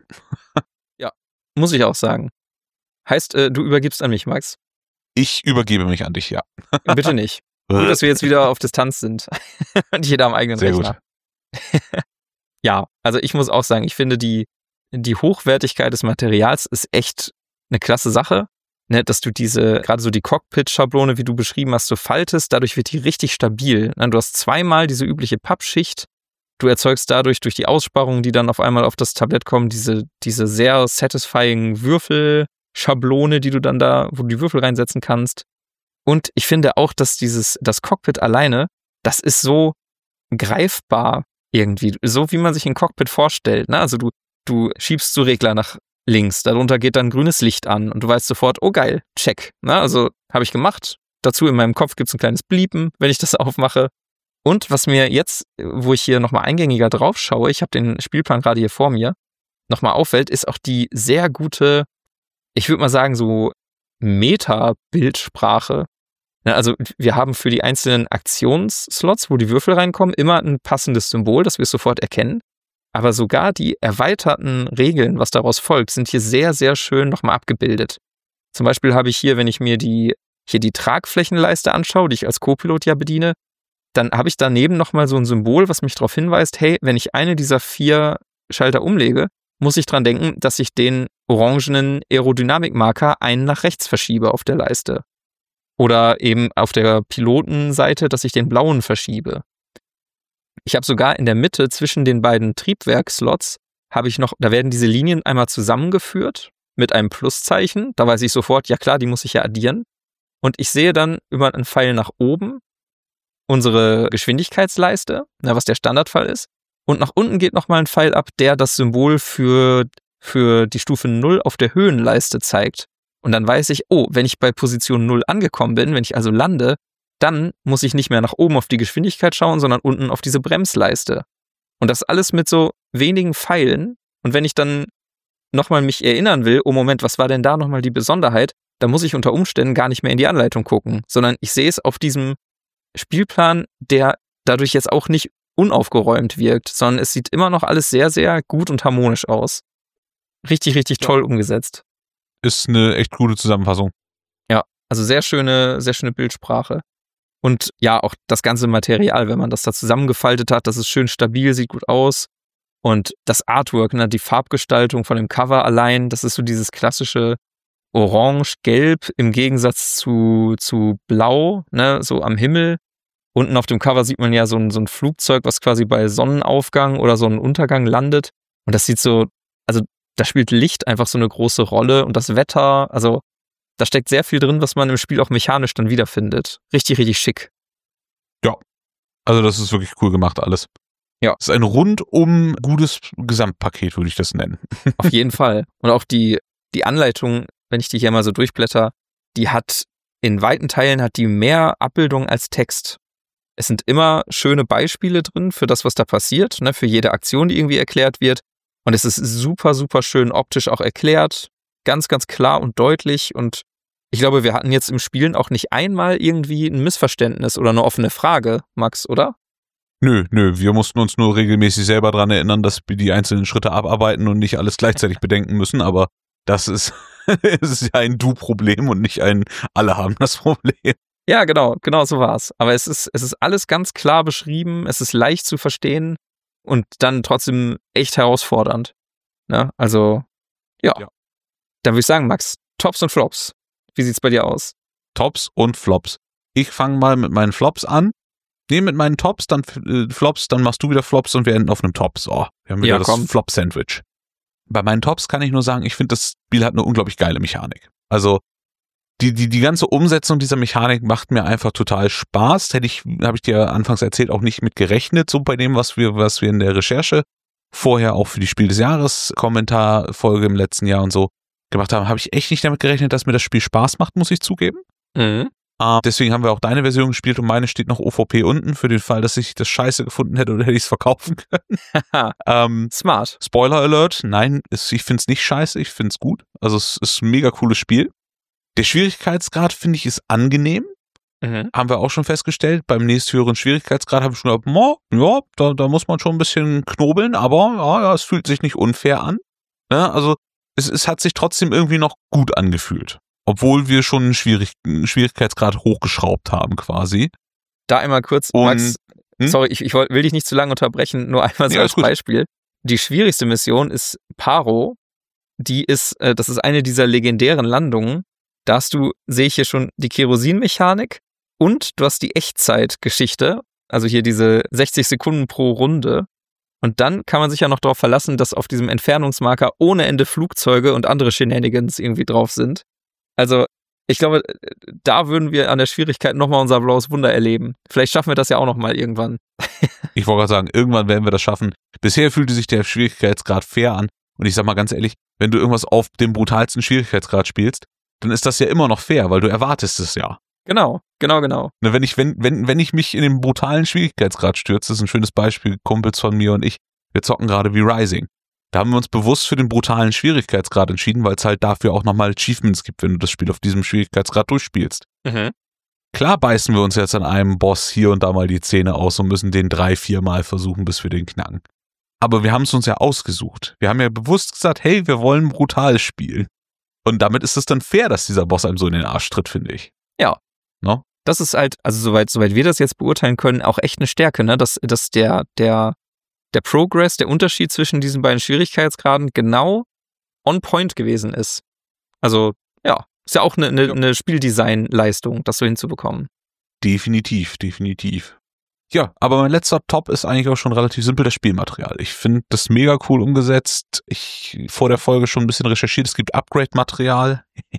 Muss ich auch sagen. Heißt, äh, du übergibst an mich, Max? Ich übergebe mich an dich, ja. Bitte nicht. Gut, dass wir jetzt wieder auf Distanz sind. Und jeder am eigenen Sehr Rechner. Gut. Ja, also ich muss auch sagen, ich finde die, die Hochwertigkeit des Materials ist echt eine klasse Sache. Ne, dass du diese, gerade so die Cockpit-Schablone, wie du beschrieben hast, so faltest, dadurch wird die richtig stabil. Ne, du hast zweimal diese übliche Pappschicht. Du erzeugst dadurch durch die Aussparungen, die dann auf einmal auf das Tablett kommen, diese, diese sehr satisfying Würfelschablone, die du dann da, wo du die Würfel reinsetzen kannst. Und ich finde auch, dass dieses, das Cockpit alleine, das ist so greifbar irgendwie, so wie man sich ein Cockpit vorstellt. Ne? Also du, du schiebst so Regler nach links, darunter geht dann grünes Licht an und du weißt sofort, oh geil, check. Ne? Also habe ich gemacht. Dazu in meinem Kopf gibt es ein kleines Bliepen, wenn ich das aufmache. Und was mir jetzt, wo ich hier nochmal eingängiger drauf schaue, ich habe den Spielplan gerade hier vor mir, nochmal auffällt, ist auch die sehr gute, ich würde mal sagen, so Meta-Bildsprache. Also wir haben für die einzelnen Aktionsslots, wo die Würfel reinkommen, immer ein passendes Symbol, das wir sofort erkennen. Aber sogar die erweiterten Regeln, was daraus folgt, sind hier sehr, sehr schön nochmal abgebildet. Zum Beispiel habe ich hier, wenn ich mir die, hier die Tragflächenleiste anschaue, die ich als Co-Pilot ja bediene, dann habe ich daneben nochmal so ein Symbol, was mich darauf hinweist, hey, wenn ich eine dieser vier Schalter umlege, muss ich dran denken, dass ich den orangenen Aerodynamikmarker einen nach rechts verschiebe auf der Leiste. Oder eben auf der Pilotenseite, dass ich den blauen verschiebe. Ich habe sogar in der Mitte zwischen den beiden Triebwerkslots, habe ich noch, da werden diese Linien einmal zusammengeführt mit einem Pluszeichen. Da weiß ich sofort, ja klar, die muss ich ja addieren. Und ich sehe dann über einen Pfeil nach oben unsere Geschwindigkeitsleiste, na, was der Standardfall ist. Und nach unten geht nochmal ein Pfeil ab, der das Symbol für, für die Stufe null auf der Höhenleiste zeigt. Und dann weiß ich, oh, wenn ich bei Position null angekommen bin, wenn ich also lande, dann muss ich nicht mehr nach oben auf die Geschwindigkeit schauen, sondern unten auf diese Bremsleiste. Und das alles mit so wenigen Pfeilen. Und wenn ich dann nochmal mich erinnern will, oh Moment, was war denn da nochmal die Besonderheit, dann muss ich unter Umständen gar nicht mehr in die Anleitung gucken, sondern ich sehe es auf diesem Spielplan, der dadurch jetzt auch nicht unaufgeräumt wirkt, sondern es sieht immer noch alles sehr, sehr gut und harmonisch aus. Richtig, richtig toll ja. umgesetzt. Ist eine echt coole Zusammenfassung. Ja, also sehr schöne, sehr schöne Bildsprache. Und ja, auch das ganze Material, wenn man das da zusammengefaltet hat, das ist schön stabil, sieht gut aus. Und das Artwork, ne, die Farbgestaltung von dem Cover allein, das ist so dieses klassische Orange-Gelb im Gegensatz zu, zu Blau, ne, so am Himmel. Unten auf dem Cover sieht man ja so ein, so ein Flugzeug, was quasi bei Sonnenaufgang oder Sonnenuntergang landet. Und das sieht so, also da spielt Licht einfach so eine große Rolle und das Wetter, also da steckt sehr viel drin, was man im Spiel auch mechanisch dann wiederfindet. Richtig, richtig schick. Ja, also das ist wirklich cool gemacht alles. Ja. Es ist ein rundum gutes Gesamtpaket, würde ich das nennen. Auf jeden Fall. Und auch die, die Anleitung, wenn ich die hier mal so durchblätter, die hat in weiten Teilen hat die mehr Abbildung als Text. Es sind immer schöne Beispiele drin für das, was da passiert, ne, für jede Aktion, die irgendwie erklärt wird. Und es ist super, super schön optisch auch erklärt. Ganz, ganz klar und deutlich. Und ich glaube, wir hatten jetzt im Spielen auch nicht einmal irgendwie ein Missverständnis oder eine offene Frage, Max, oder? Nö, nö. Wir mussten uns nur regelmäßig selber daran erinnern, dass wir die einzelnen Schritte abarbeiten und nicht alles gleichzeitig bedenken müssen. Aber das ist, es ist ja ein Du-Problem und nicht ein alle haben das Problem. Ja, genau. Genau so war es. Aber es ist, es ist alles ganz klar beschrieben. Es ist leicht zu verstehen und dann trotzdem echt herausfordernd. Ne? Also, ja. ja. Dann würde ich sagen, Max, Tops und Flops. Wie sieht's bei dir aus? Tops und Flops. Ich fange mal mit meinen Flops an. Nee, mit meinen Tops, dann äh, Flops, dann machst du wieder Flops und wir enden auf einem Top. So, wir haben wieder ja, das Flop-Sandwich. Bei meinen Tops kann ich nur sagen, ich finde, das Spiel hat eine unglaublich geile Mechanik. Also die, die, die ganze Umsetzung dieser Mechanik macht mir einfach total Spaß. Hätte ich, habe ich dir anfangs erzählt, auch nicht mit gerechnet, so bei dem, was wir, was wir in der Recherche vorher auch für die Spiel des Jahres Kommentarfolge im letzten Jahr und so gemacht haben, habe ich echt nicht damit gerechnet, dass mir das Spiel Spaß macht, muss ich zugeben. Mhm. Uh, deswegen haben wir auch deine Version gespielt und meine steht noch O V P unten, für den Fall, dass ich das scheiße gefunden hätte oder hätte ich es verkaufen können. ähm, Smart. Spoiler Alert, nein, es, ich finde es nicht scheiße, ich finde es gut. Also es ist ein mega cooles Spiel. Der Schwierigkeitsgrad, finde ich, ist angenehm. Mhm. Haben wir auch schon festgestellt. Beim nächsthöheren Schwierigkeitsgrad habe ich schon gedacht, oh, ja, da, da muss man schon ein bisschen knobeln, aber ja, ja, es fühlt sich nicht unfair an. Ja, also es, es hat sich trotzdem irgendwie noch gut angefühlt. Obwohl wir schon einen, Schwierig- einen Schwierigkeitsgrad hochgeschraubt haben quasi. Da einmal kurz, Und, Max, hm? sorry, ich, ich will dich nicht zu lange unterbrechen, nur einmal so ja, als Beispiel. Die schwierigste Mission ist Paro. Die ist, äh, das ist eine dieser legendären Landungen. Da hast du, sehe ich hier schon, die Kerosinmechanik und du hast die Echtzeitgeschichte, also hier diese sechzig Sekunden pro Runde. Und dann kann man sich ja noch darauf verlassen, dass auf diesem Entfernungsmarker ohne Ende Flugzeuge und andere Shenanigans irgendwie drauf sind. Also, ich glaube, da würden wir an der Schwierigkeit nochmal unser blaues Wunder erleben. Vielleicht schaffen wir das ja auch nochmal irgendwann. Ich wollte gerade sagen, irgendwann werden wir das schaffen. Bisher fühlte sich der Schwierigkeitsgrad fair an. Und ich sag mal ganz ehrlich, wenn du irgendwas auf dem brutalsten Schwierigkeitsgrad spielst, dann ist das ja immer noch fair, weil du erwartest es ja. Genau, genau, genau. Wenn ich, wenn, wenn, wenn ich mich in den brutalen Schwierigkeitsgrad stürze, das ist ein schönes Beispiel, Kumpels von mir und ich, wir zocken gerade wie Rising. Da haben wir uns bewusst für den brutalen Schwierigkeitsgrad entschieden, weil es halt dafür auch nochmal Achievements gibt, wenn du das Spiel auf diesem Schwierigkeitsgrad durchspielst. Mhm. Klar beißen wir uns jetzt an einem Boss hier und da mal die Zähne aus und müssen den drei, vier Mal versuchen, bis wir den knacken. Aber wir haben es uns ja ausgesucht. Wir haben ja bewusst gesagt, hey, wir wollen brutal spielen. Und damit ist es dann fair, dass dieser Boss einem so in den Arsch tritt, finde ich. Ja. No? Das ist halt, also soweit, soweit wir das jetzt beurteilen können, auch echt eine Stärke, ne? Dass, dass der, der der Progress, der Unterschied zwischen diesen beiden Schwierigkeitsgraden genau on point gewesen ist. Also, ja, ist ja auch eine, eine, ja. eine Spieldesign-Leistung, das so hinzubekommen. Definitiv, definitiv. Ja, aber mein letzter Top ist eigentlich auch schon relativ simpel, das Spielmaterial. Ich finde das mega cool umgesetzt. Ich vor der Folge schon ein bisschen recherchiert, es gibt Upgrade-Material.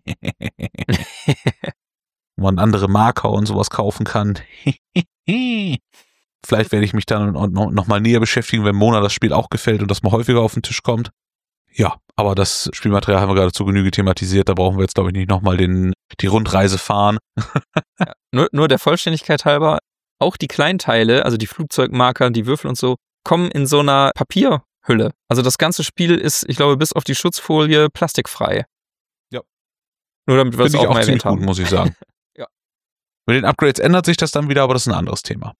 Wo man andere Marker und sowas kaufen kann. Vielleicht werde ich mich dann noch, noch mal näher beschäftigen, wenn Mona das Spiel auch gefällt und das mal häufiger auf den Tisch kommt. Ja, aber das Spielmaterial haben wir gerade zu Genüge thematisiert. Da brauchen wir jetzt, glaube ich, nicht nochmal die Rundreise fahren. Ja, nur, nur der Vollständigkeit halber, auch die Kleinteile, also die Flugzeugmarker, die Würfel und so, kommen in so einer Papierhülle. Also das ganze Spiel ist, ich glaube, bis auf die Schutzfolie plastikfrei. Ja. Nur damit wir es auch mal erwähnt haben. Gut, muss ich sagen. Ja. Mit den Upgrades ändert sich das dann wieder, aber das ist ein anderes Thema.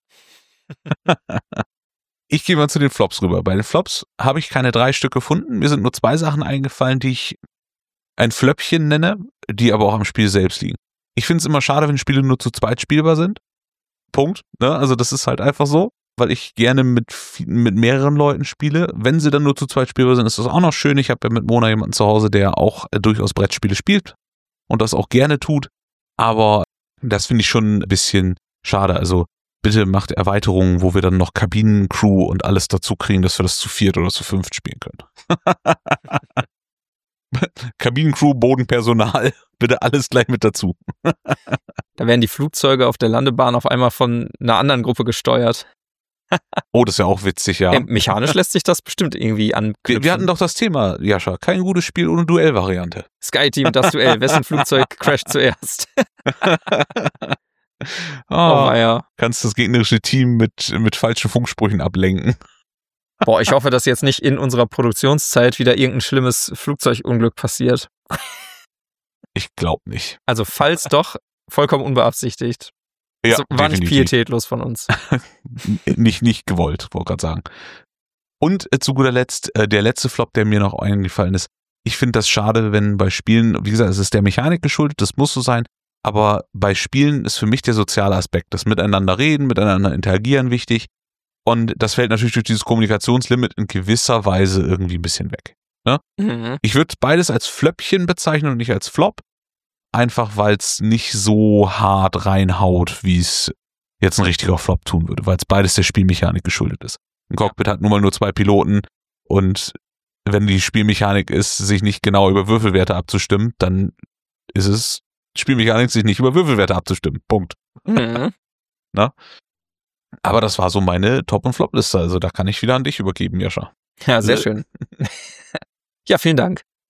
Ich gehe mal zu den Flops rüber. Bei den Flops habe ich keine drei Stück gefunden. Mir sind nur zwei Sachen eingefallen, die ich ein Flöppchen nenne, die aber auch am Spiel selbst liegen. Ich finde es immer schade, wenn Spiele nur zu zweit spielbar sind. Punkt. Ne? Also das ist halt einfach so, weil ich gerne mit, mit mehreren Leuten spiele. Wenn sie dann nur zu zweit spielbar sind, ist das auch noch schön. Ich habe ja mit Mona jemanden zu Hause, der auch äh, durchaus Brettspiele spielt und das auch gerne tut. Aber das finde ich schon ein bisschen schade. Also bitte macht Erweiterungen, wo wir dann noch Kabinencrew und alles dazu kriegen, dass wir das zu viert oder zu fünft spielen können. Kabinencrew, Bodenpersonal, bitte alles gleich mit dazu. Da werden die Flugzeuge auf der Landebahn auf einmal von einer anderen Gruppe gesteuert. Oh, das ist ja auch witzig, ja. Hey, mechanisch lässt sich das bestimmt irgendwie anknüpfen. Wir, wir hatten doch das Thema, Jascha, kein gutes Spiel ohne Duellvariante. Sky-Team, das Duell, wessen Flugzeug crasht zuerst? Oh, oh ja. Kannst das gegnerische Team mit, mit falschen Funksprüchen ablenken. Boah, ich hoffe, dass jetzt nicht in unserer Produktionszeit wieder irgendein schlimmes Flugzeugunglück passiert. Ich glaube nicht. Also falls doch, vollkommen unbeabsichtigt. Ja, das war nicht pietätlos von uns. nicht, nicht gewollt, wollte gerade sagen. Und äh, zu guter Letzt, äh, der letzte Flop, der mir noch eingefallen ist. Ich finde das schade, wenn bei Spielen, wie gesagt, es ist der Mechanik geschuldet, das muss so sein. Aber bei Spielen ist für mich der soziale Aspekt, das Miteinander reden, miteinander interagieren wichtig. Und das fällt natürlich durch dieses Kommunikationslimit in gewisser Weise irgendwie ein bisschen weg. Ne? Mhm. Ich würde beides als Flöppchen bezeichnen und nicht als Flop. Einfach weil es nicht so hart reinhaut, wie es jetzt ein richtiger Flop tun würde, weil es beides der Spielmechanik geschuldet ist. Ein Cockpit hat nun mal nur zwei Piloten und wenn die Spielmechanik ist, sich nicht genau über Würfelwerte abzustimmen, dann ist es Spielmechanik, sich nicht über Würfelwerte abzustimmen. Punkt. Mhm. Na? Aber das war so meine Top- und Flop-Liste. Also da kann ich wieder an dich übergeben, Jascha. Ja, sehr schön. Ja, vielen Dank.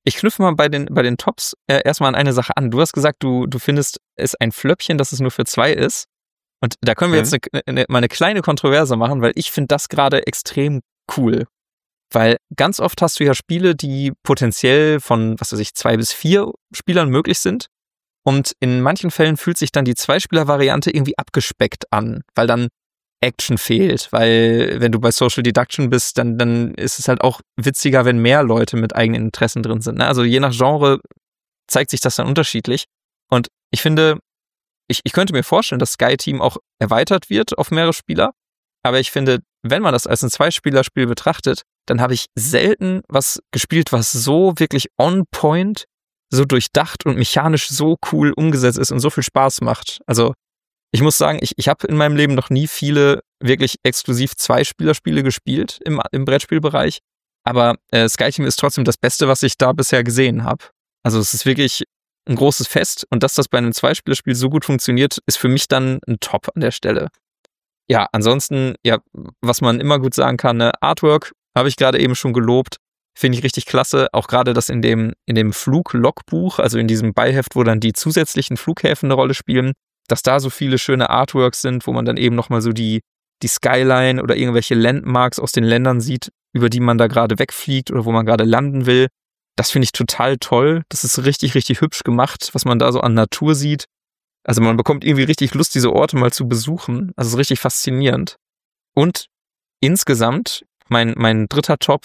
Ich knüpfe mal bei den, bei den Tops äh, erstmal an eine Sache an. Du hast gesagt, du, du findest es ein Flöppchen, dass es nur für zwei ist. Und da können wir mhm. jetzt eine, eine, mal eine kleine Kontroverse machen, weil ich finde das gerade extrem cool. Weil ganz oft hast du ja Spiele, die potenziell von, was weiß ich, zwei bis vier Spielern möglich sind. Und in manchen Fällen fühlt sich dann die Zwei-Spieler-Variante irgendwie abgespeckt an, weil dann Action fehlt. Weil wenn du bei Social Deduction bist, dann, dann ist es halt auch witziger, wenn mehr Leute mit eigenen Interessen drin sind. Ne? Also je nach Genre zeigt sich das dann unterschiedlich. Und ich finde, ich, ich könnte mir vorstellen, dass Skyteam auch erweitert wird auf mehrere Spieler. Aber ich finde, wenn man das als ein Zwei-Spieler-Spiel betrachtet, dann habe ich selten was gespielt, was so wirklich on point, so durchdacht und mechanisch so cool umgesetzt ist und so viel Spaß macht. Also ich muss sagen, ich, ich habe in meinem Leben noch nie viele wirklich exklusiv Zwei-Spieler-Spiele gespielt im, im Brettspielbereich. Aber äh, Skyteam ist trotzdem das Beste, was ich da bisher gesehen habe. Also es ist wirklich ein großes Fest und dass das bei einem Zwei-Spieler-Spiel so gut funktioniert, ist für mich dann ein Top an der Stelle. Ja, ansonsten, ja, was man immer gut sagen kann, ne, Artwork habe ich gerade eben schon gelobt, finde ich richtig klasse. Auch gerade das in dem, in dem Fluglogbuch, also in diesem Beiheft, wo dann die zusätzlichen Flughäfen eine Rolle spielen, dass da so viele schöne Artworks sind, wo man dann eben nochmal so die, die Skyline oder irgendwelche Landmarks aus den Ländern sieht, über die man da gerade wegfliegt oder wo man gerade landen will. Das finde ich total toll. Das ist richtig, richtig hübsch gemacht, was man da so an Natur sieht. Also man bekommt irgendwie richtig Lust, diese Orte mal zu besuchen. Also richtig faszinierend. Und insgesamt, mein, mein dritter Top,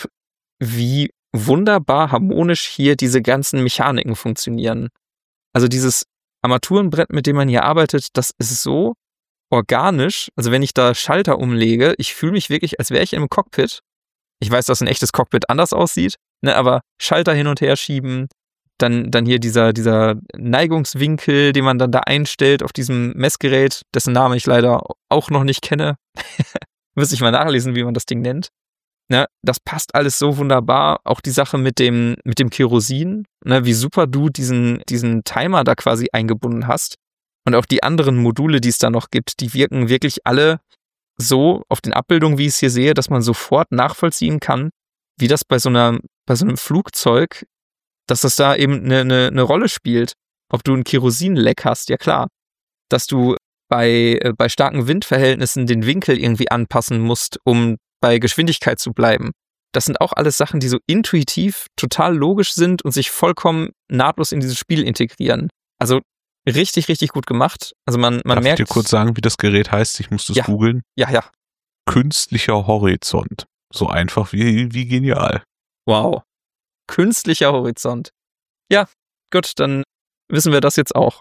wie wunderbar harmonisch hier diese ganzen Mechaniken funktionieren. Also dieses Armaturenbrett, mit dem man hier arbeitet, das ist so organisch. Also wenn ich da Schalter umlege, ich fühle mich wirklich, als wäre ich im Cockpit. Ich weiß, dass ein echtes Cockpit anders aussieht, ne, aber Schalter hin und her schieben, dann, dann hier dieser, dieser Neigungswinkel, den man dann da einstellt auf diesem Messgerät, dessen Namen ich leider auch noch nicht kenne. Müsste ich mal nachlesen, wie man das Ding nennt. Ne, das passt alles so wunderbar. Auch die Sache mit dem, mit dem Kerosin, ne, wie super du diesen, diesen Timer da quasi eingebunden hast. Und auch die anderen Module, die es da noch gibt, die wirken wirklich alle so auf den Abbildungen, wie ich es hier sehe, dass man sofort nachvollziehen kann, wie das bei so einer, bei so einem Flugzeug, dass das da eben eine, eine, eine Rolle spielt. Ob du ein Kerosinleck hast, ja klar. Dass du bei, äh, bei starken Windverhältnissen den Winkel irgendwie anpassen musst, um bei Geschwindigkeit zu bleiben. Das sind auch alles Sachen, die so intuitiv total logisch sind und sich vollkommen nahtlos in dieses Spiel integrieren. Also richtig, richtig gut gemacht. Also man, man Darf merkt... ich dir kurz sagen, wie das Gerät heißt? Ich musste es ja. googeln. Ja, ja. Künstlicher Horizont. So einfach wie, wie genial. Wow. Künstlicher Horizont. Ja, gut, dann wissen wir das jetzt auch.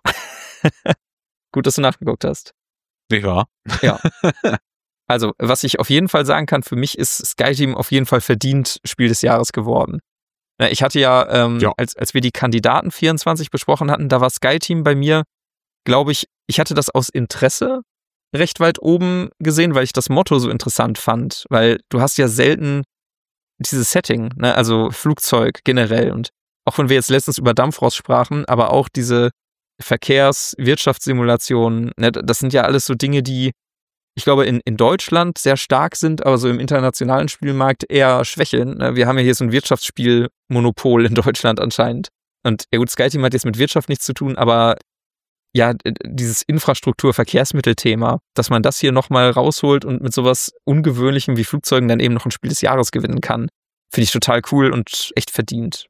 Gut, dass du nachgeguckt hast. Nicht wahr? Ja. Also, was ich auf jeden Fall sagen kann, für mich ist Skyteam auf jeden Fall verdient Spiel des Jahres geworden. Ich hatte ja, ähm, ja. Als, als wir die Kandidaten vierundzwanzig besprochen hatten, da war Skyteam bei mir, glaube ich, ich hatte das aus Interesse recht weit oben gesehen, weil ich das Motto so interessant fand. Weil du hast ja selten dieses Setting, ne? Also Flugzeug generell. Und auch wenn wir jetzt letztens über Dampfrost sprachen, aber auch diese Verkehrs-Wirtschaftssimulationen, ne? Das sind ja alles so Dinge, die ich glaube, in, in Deutschland sehr stark sind, aber so im internationalen Spielmarkt eher schwächeln. Wir haben ja hier so ein Wirtschaftsspielmonopol in Deutschland anscheinend. Und ja gut, Skyteam hat jetzt mit Wirtschaft nichts zu tun, aber ja, dieses Infrastruktur-Verkehrsmittel-Thema, dass man das hier nochmal rausholt und mit sowas Ungewöhnlichem wie Flugzeugen dann eben noch ein Spiel des Jahres gewinnen kann, finde ich total cool und echt verdient.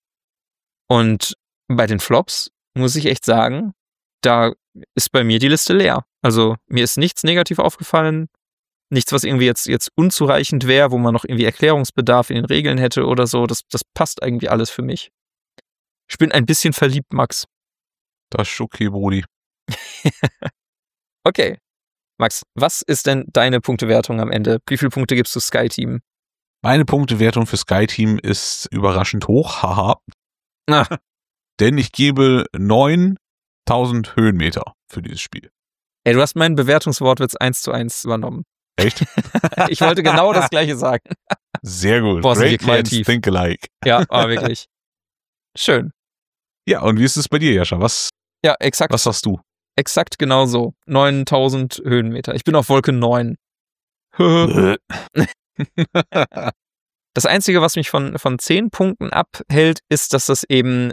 Und bei den Flops muss ich echt sagen, da ist bei mir die Liste leer. Also mir ist nichts negativ aufgefallen, nichts, was irgendwie jetzt, jetzt unzureichend wäre, wo man noch irgendwie Erklärungsbedarf in den Regeln hätte oder so. Das, das passt irgendwie alles für mich. Ich bin ein bisschen verliebt, Max. Das ist okay, Brudi. Okay. Max, was ist denn deine Punktewertung am Ende? Wie viele Punkte gibst du Skyteam? Meine Punktewertung für Skyteam ist überraschend hoch, haha. Ah. Denn ich gebe neuntausend Höhenmeter für dieses Spiel. Ey, du hast meinen Bewertungswortwitz eins zu eins übernommen. Echt? Ich wollte genau das Gleiche sagen. Sehr gut. Boah, Great minds think alike. Ja, aber wirklich. Schön. Ja, und wie ist es bei dir, Jascha? Was, ja, exakt, was sagst du? Exakt genau so. neuntausend Höhenmeter. Ich bin auf Wolke neun. Das Einzige, was mich von, von zehn Punkten abhält, ist, dass das eben,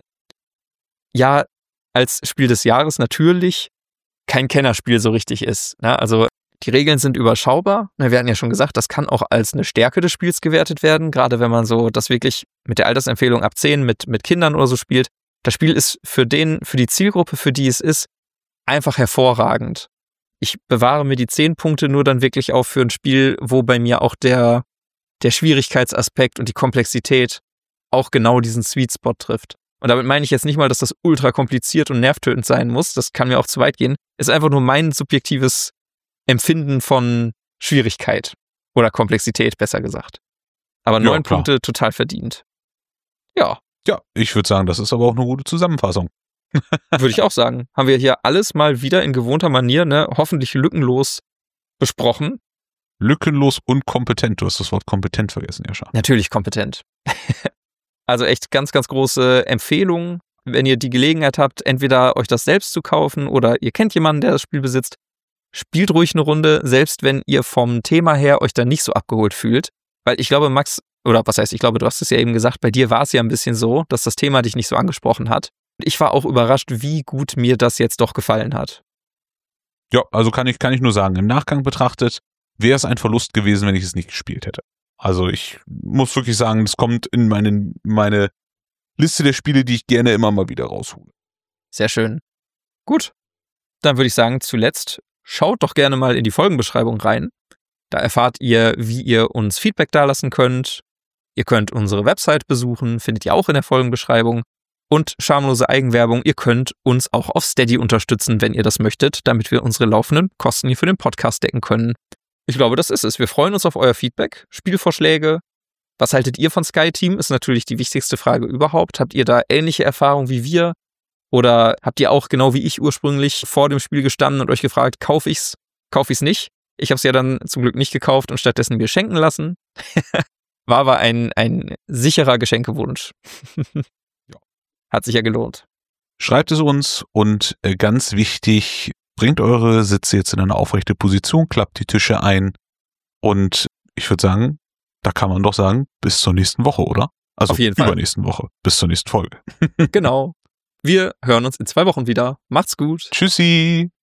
ja, als Spiel des Jahres natürlich kein Kennerspiel so richtig ist. Ne? Also die Regeln sind überschaubar. Wir hatten ja schon gesagt, das kann auch als eine Stärke des Spiels gewertet werden, gerade wenn man so das wirklich mit der Altersempfehlung ab zehn mit, mit Kindern oder so spielt. Das Spiel ist für den, für die Zielgruppe, für die es ist, einfach hervorragend. Ich bewahre mir die zehn Punkte nur dann wirklich auf für ein Spiel, wo bei mir auch der, der Schwierigkeitsaspekt und die Komplexität auch genau diesen Sweet Spot trifft. Und damit meine ich jetzt nicht mal, dass das ultra kompliziert und nervtötend sein muss. Das kann mir auch zu weit gehen. Ist einfach nur mein subjektives Empfinden von Schwierigkeit oder Komplexität, besser gesagt. Aber neun klar. Punkte total verdient. Ja. Ja, ich würde sagen, das ist aber auch eine gute Zusammenfassung. Würde ich auch sagen. Haben wir hier alles mal wieder in gewohnter Manier, ne, hoffentlich lückenlos besprochen. Lückenlos und kompetent. Du hast das Wort kompetent vergessen, Jascha. Natürlich kompetent. Also echt ganz, ganz große Empfehlung, wenn ihr die Gelegenheit habt, entweder euch das selbst zu kaufen oder ihr kennt jemanden, der das Spiel besitzt. Spielt ruhig eine Runde, selbst wenn ihr vom Thema her euch dann nicht so abgeholt fühlt. Weil ich glaube, Max, oder was heißt, ich glaube, du hast es ja eben gesagt, bei dir war es ja ein bisschen so, dass das Thema dich nicht so angesprochen hat. Ich war auch überrascht, wie gut mir das jetzt doch gefallen hat. Ja, also kann ich, kann ich nur sagen, im Nachgang betrachtet wäre es ein Verlust gewesen, wenn ich es nicht gespielt hätte. Also ich muss wirklich sagen, das kommt in meine, meine Liste der Spiele, die ich gerne immer mal wieder raushole. Sehr schön. Gut, dann würde ich sagen, zuletzt schaut doch gerne mal in die Folgenbeschreibung rein. Da erfahrt ihr, wie ihr uns Feedback dalassen könnt. Ihr könnt unsere Website besuchen, findet ihr auch in der Folgenbeschreibung. Und schamlose Eigenwerbung, ihr könnt uns auch auf Steady unterstützen, wenn ihr das möchtet, damit wir unsere laufenden Kosten hier für den Podcast decken können. Ich glaube, das ist es. Wir freuen uns auf euer Feedback, Spielvorschläge. Was haltet ihr von SkyTeam? Ist natürlich die wichtigste Frage überhaupt. Habt ihr da ähnliche Erfahrungen wie wir? Oder habt ihr auch, genau wie ich ursprünglich, vor dem Spiel gestanden und euch gefragt, kaufe ich's, kaufe ich's nicht? Ich habe es ja dann zum Glück nicht gekauft und stattdessen mir schenken lassen. War aber ein, ein sicherer Geschenkewunsch. Hat sich ja gelohnt. Schreibt es uns und äh, ganz wichtig, bringt eure Sitze jetzt in eine aufrechte Position, klappt die Tische ein und ich würde sagen, da kann man doch sagen, bis zur nächsten Woche, oder? Also auf jeden Fall. Übernächsten Woche, bis zur nächsten Folge. Genau. Wir hören uns in zwei Wochen wieder. Macht's gut. Tschüssi.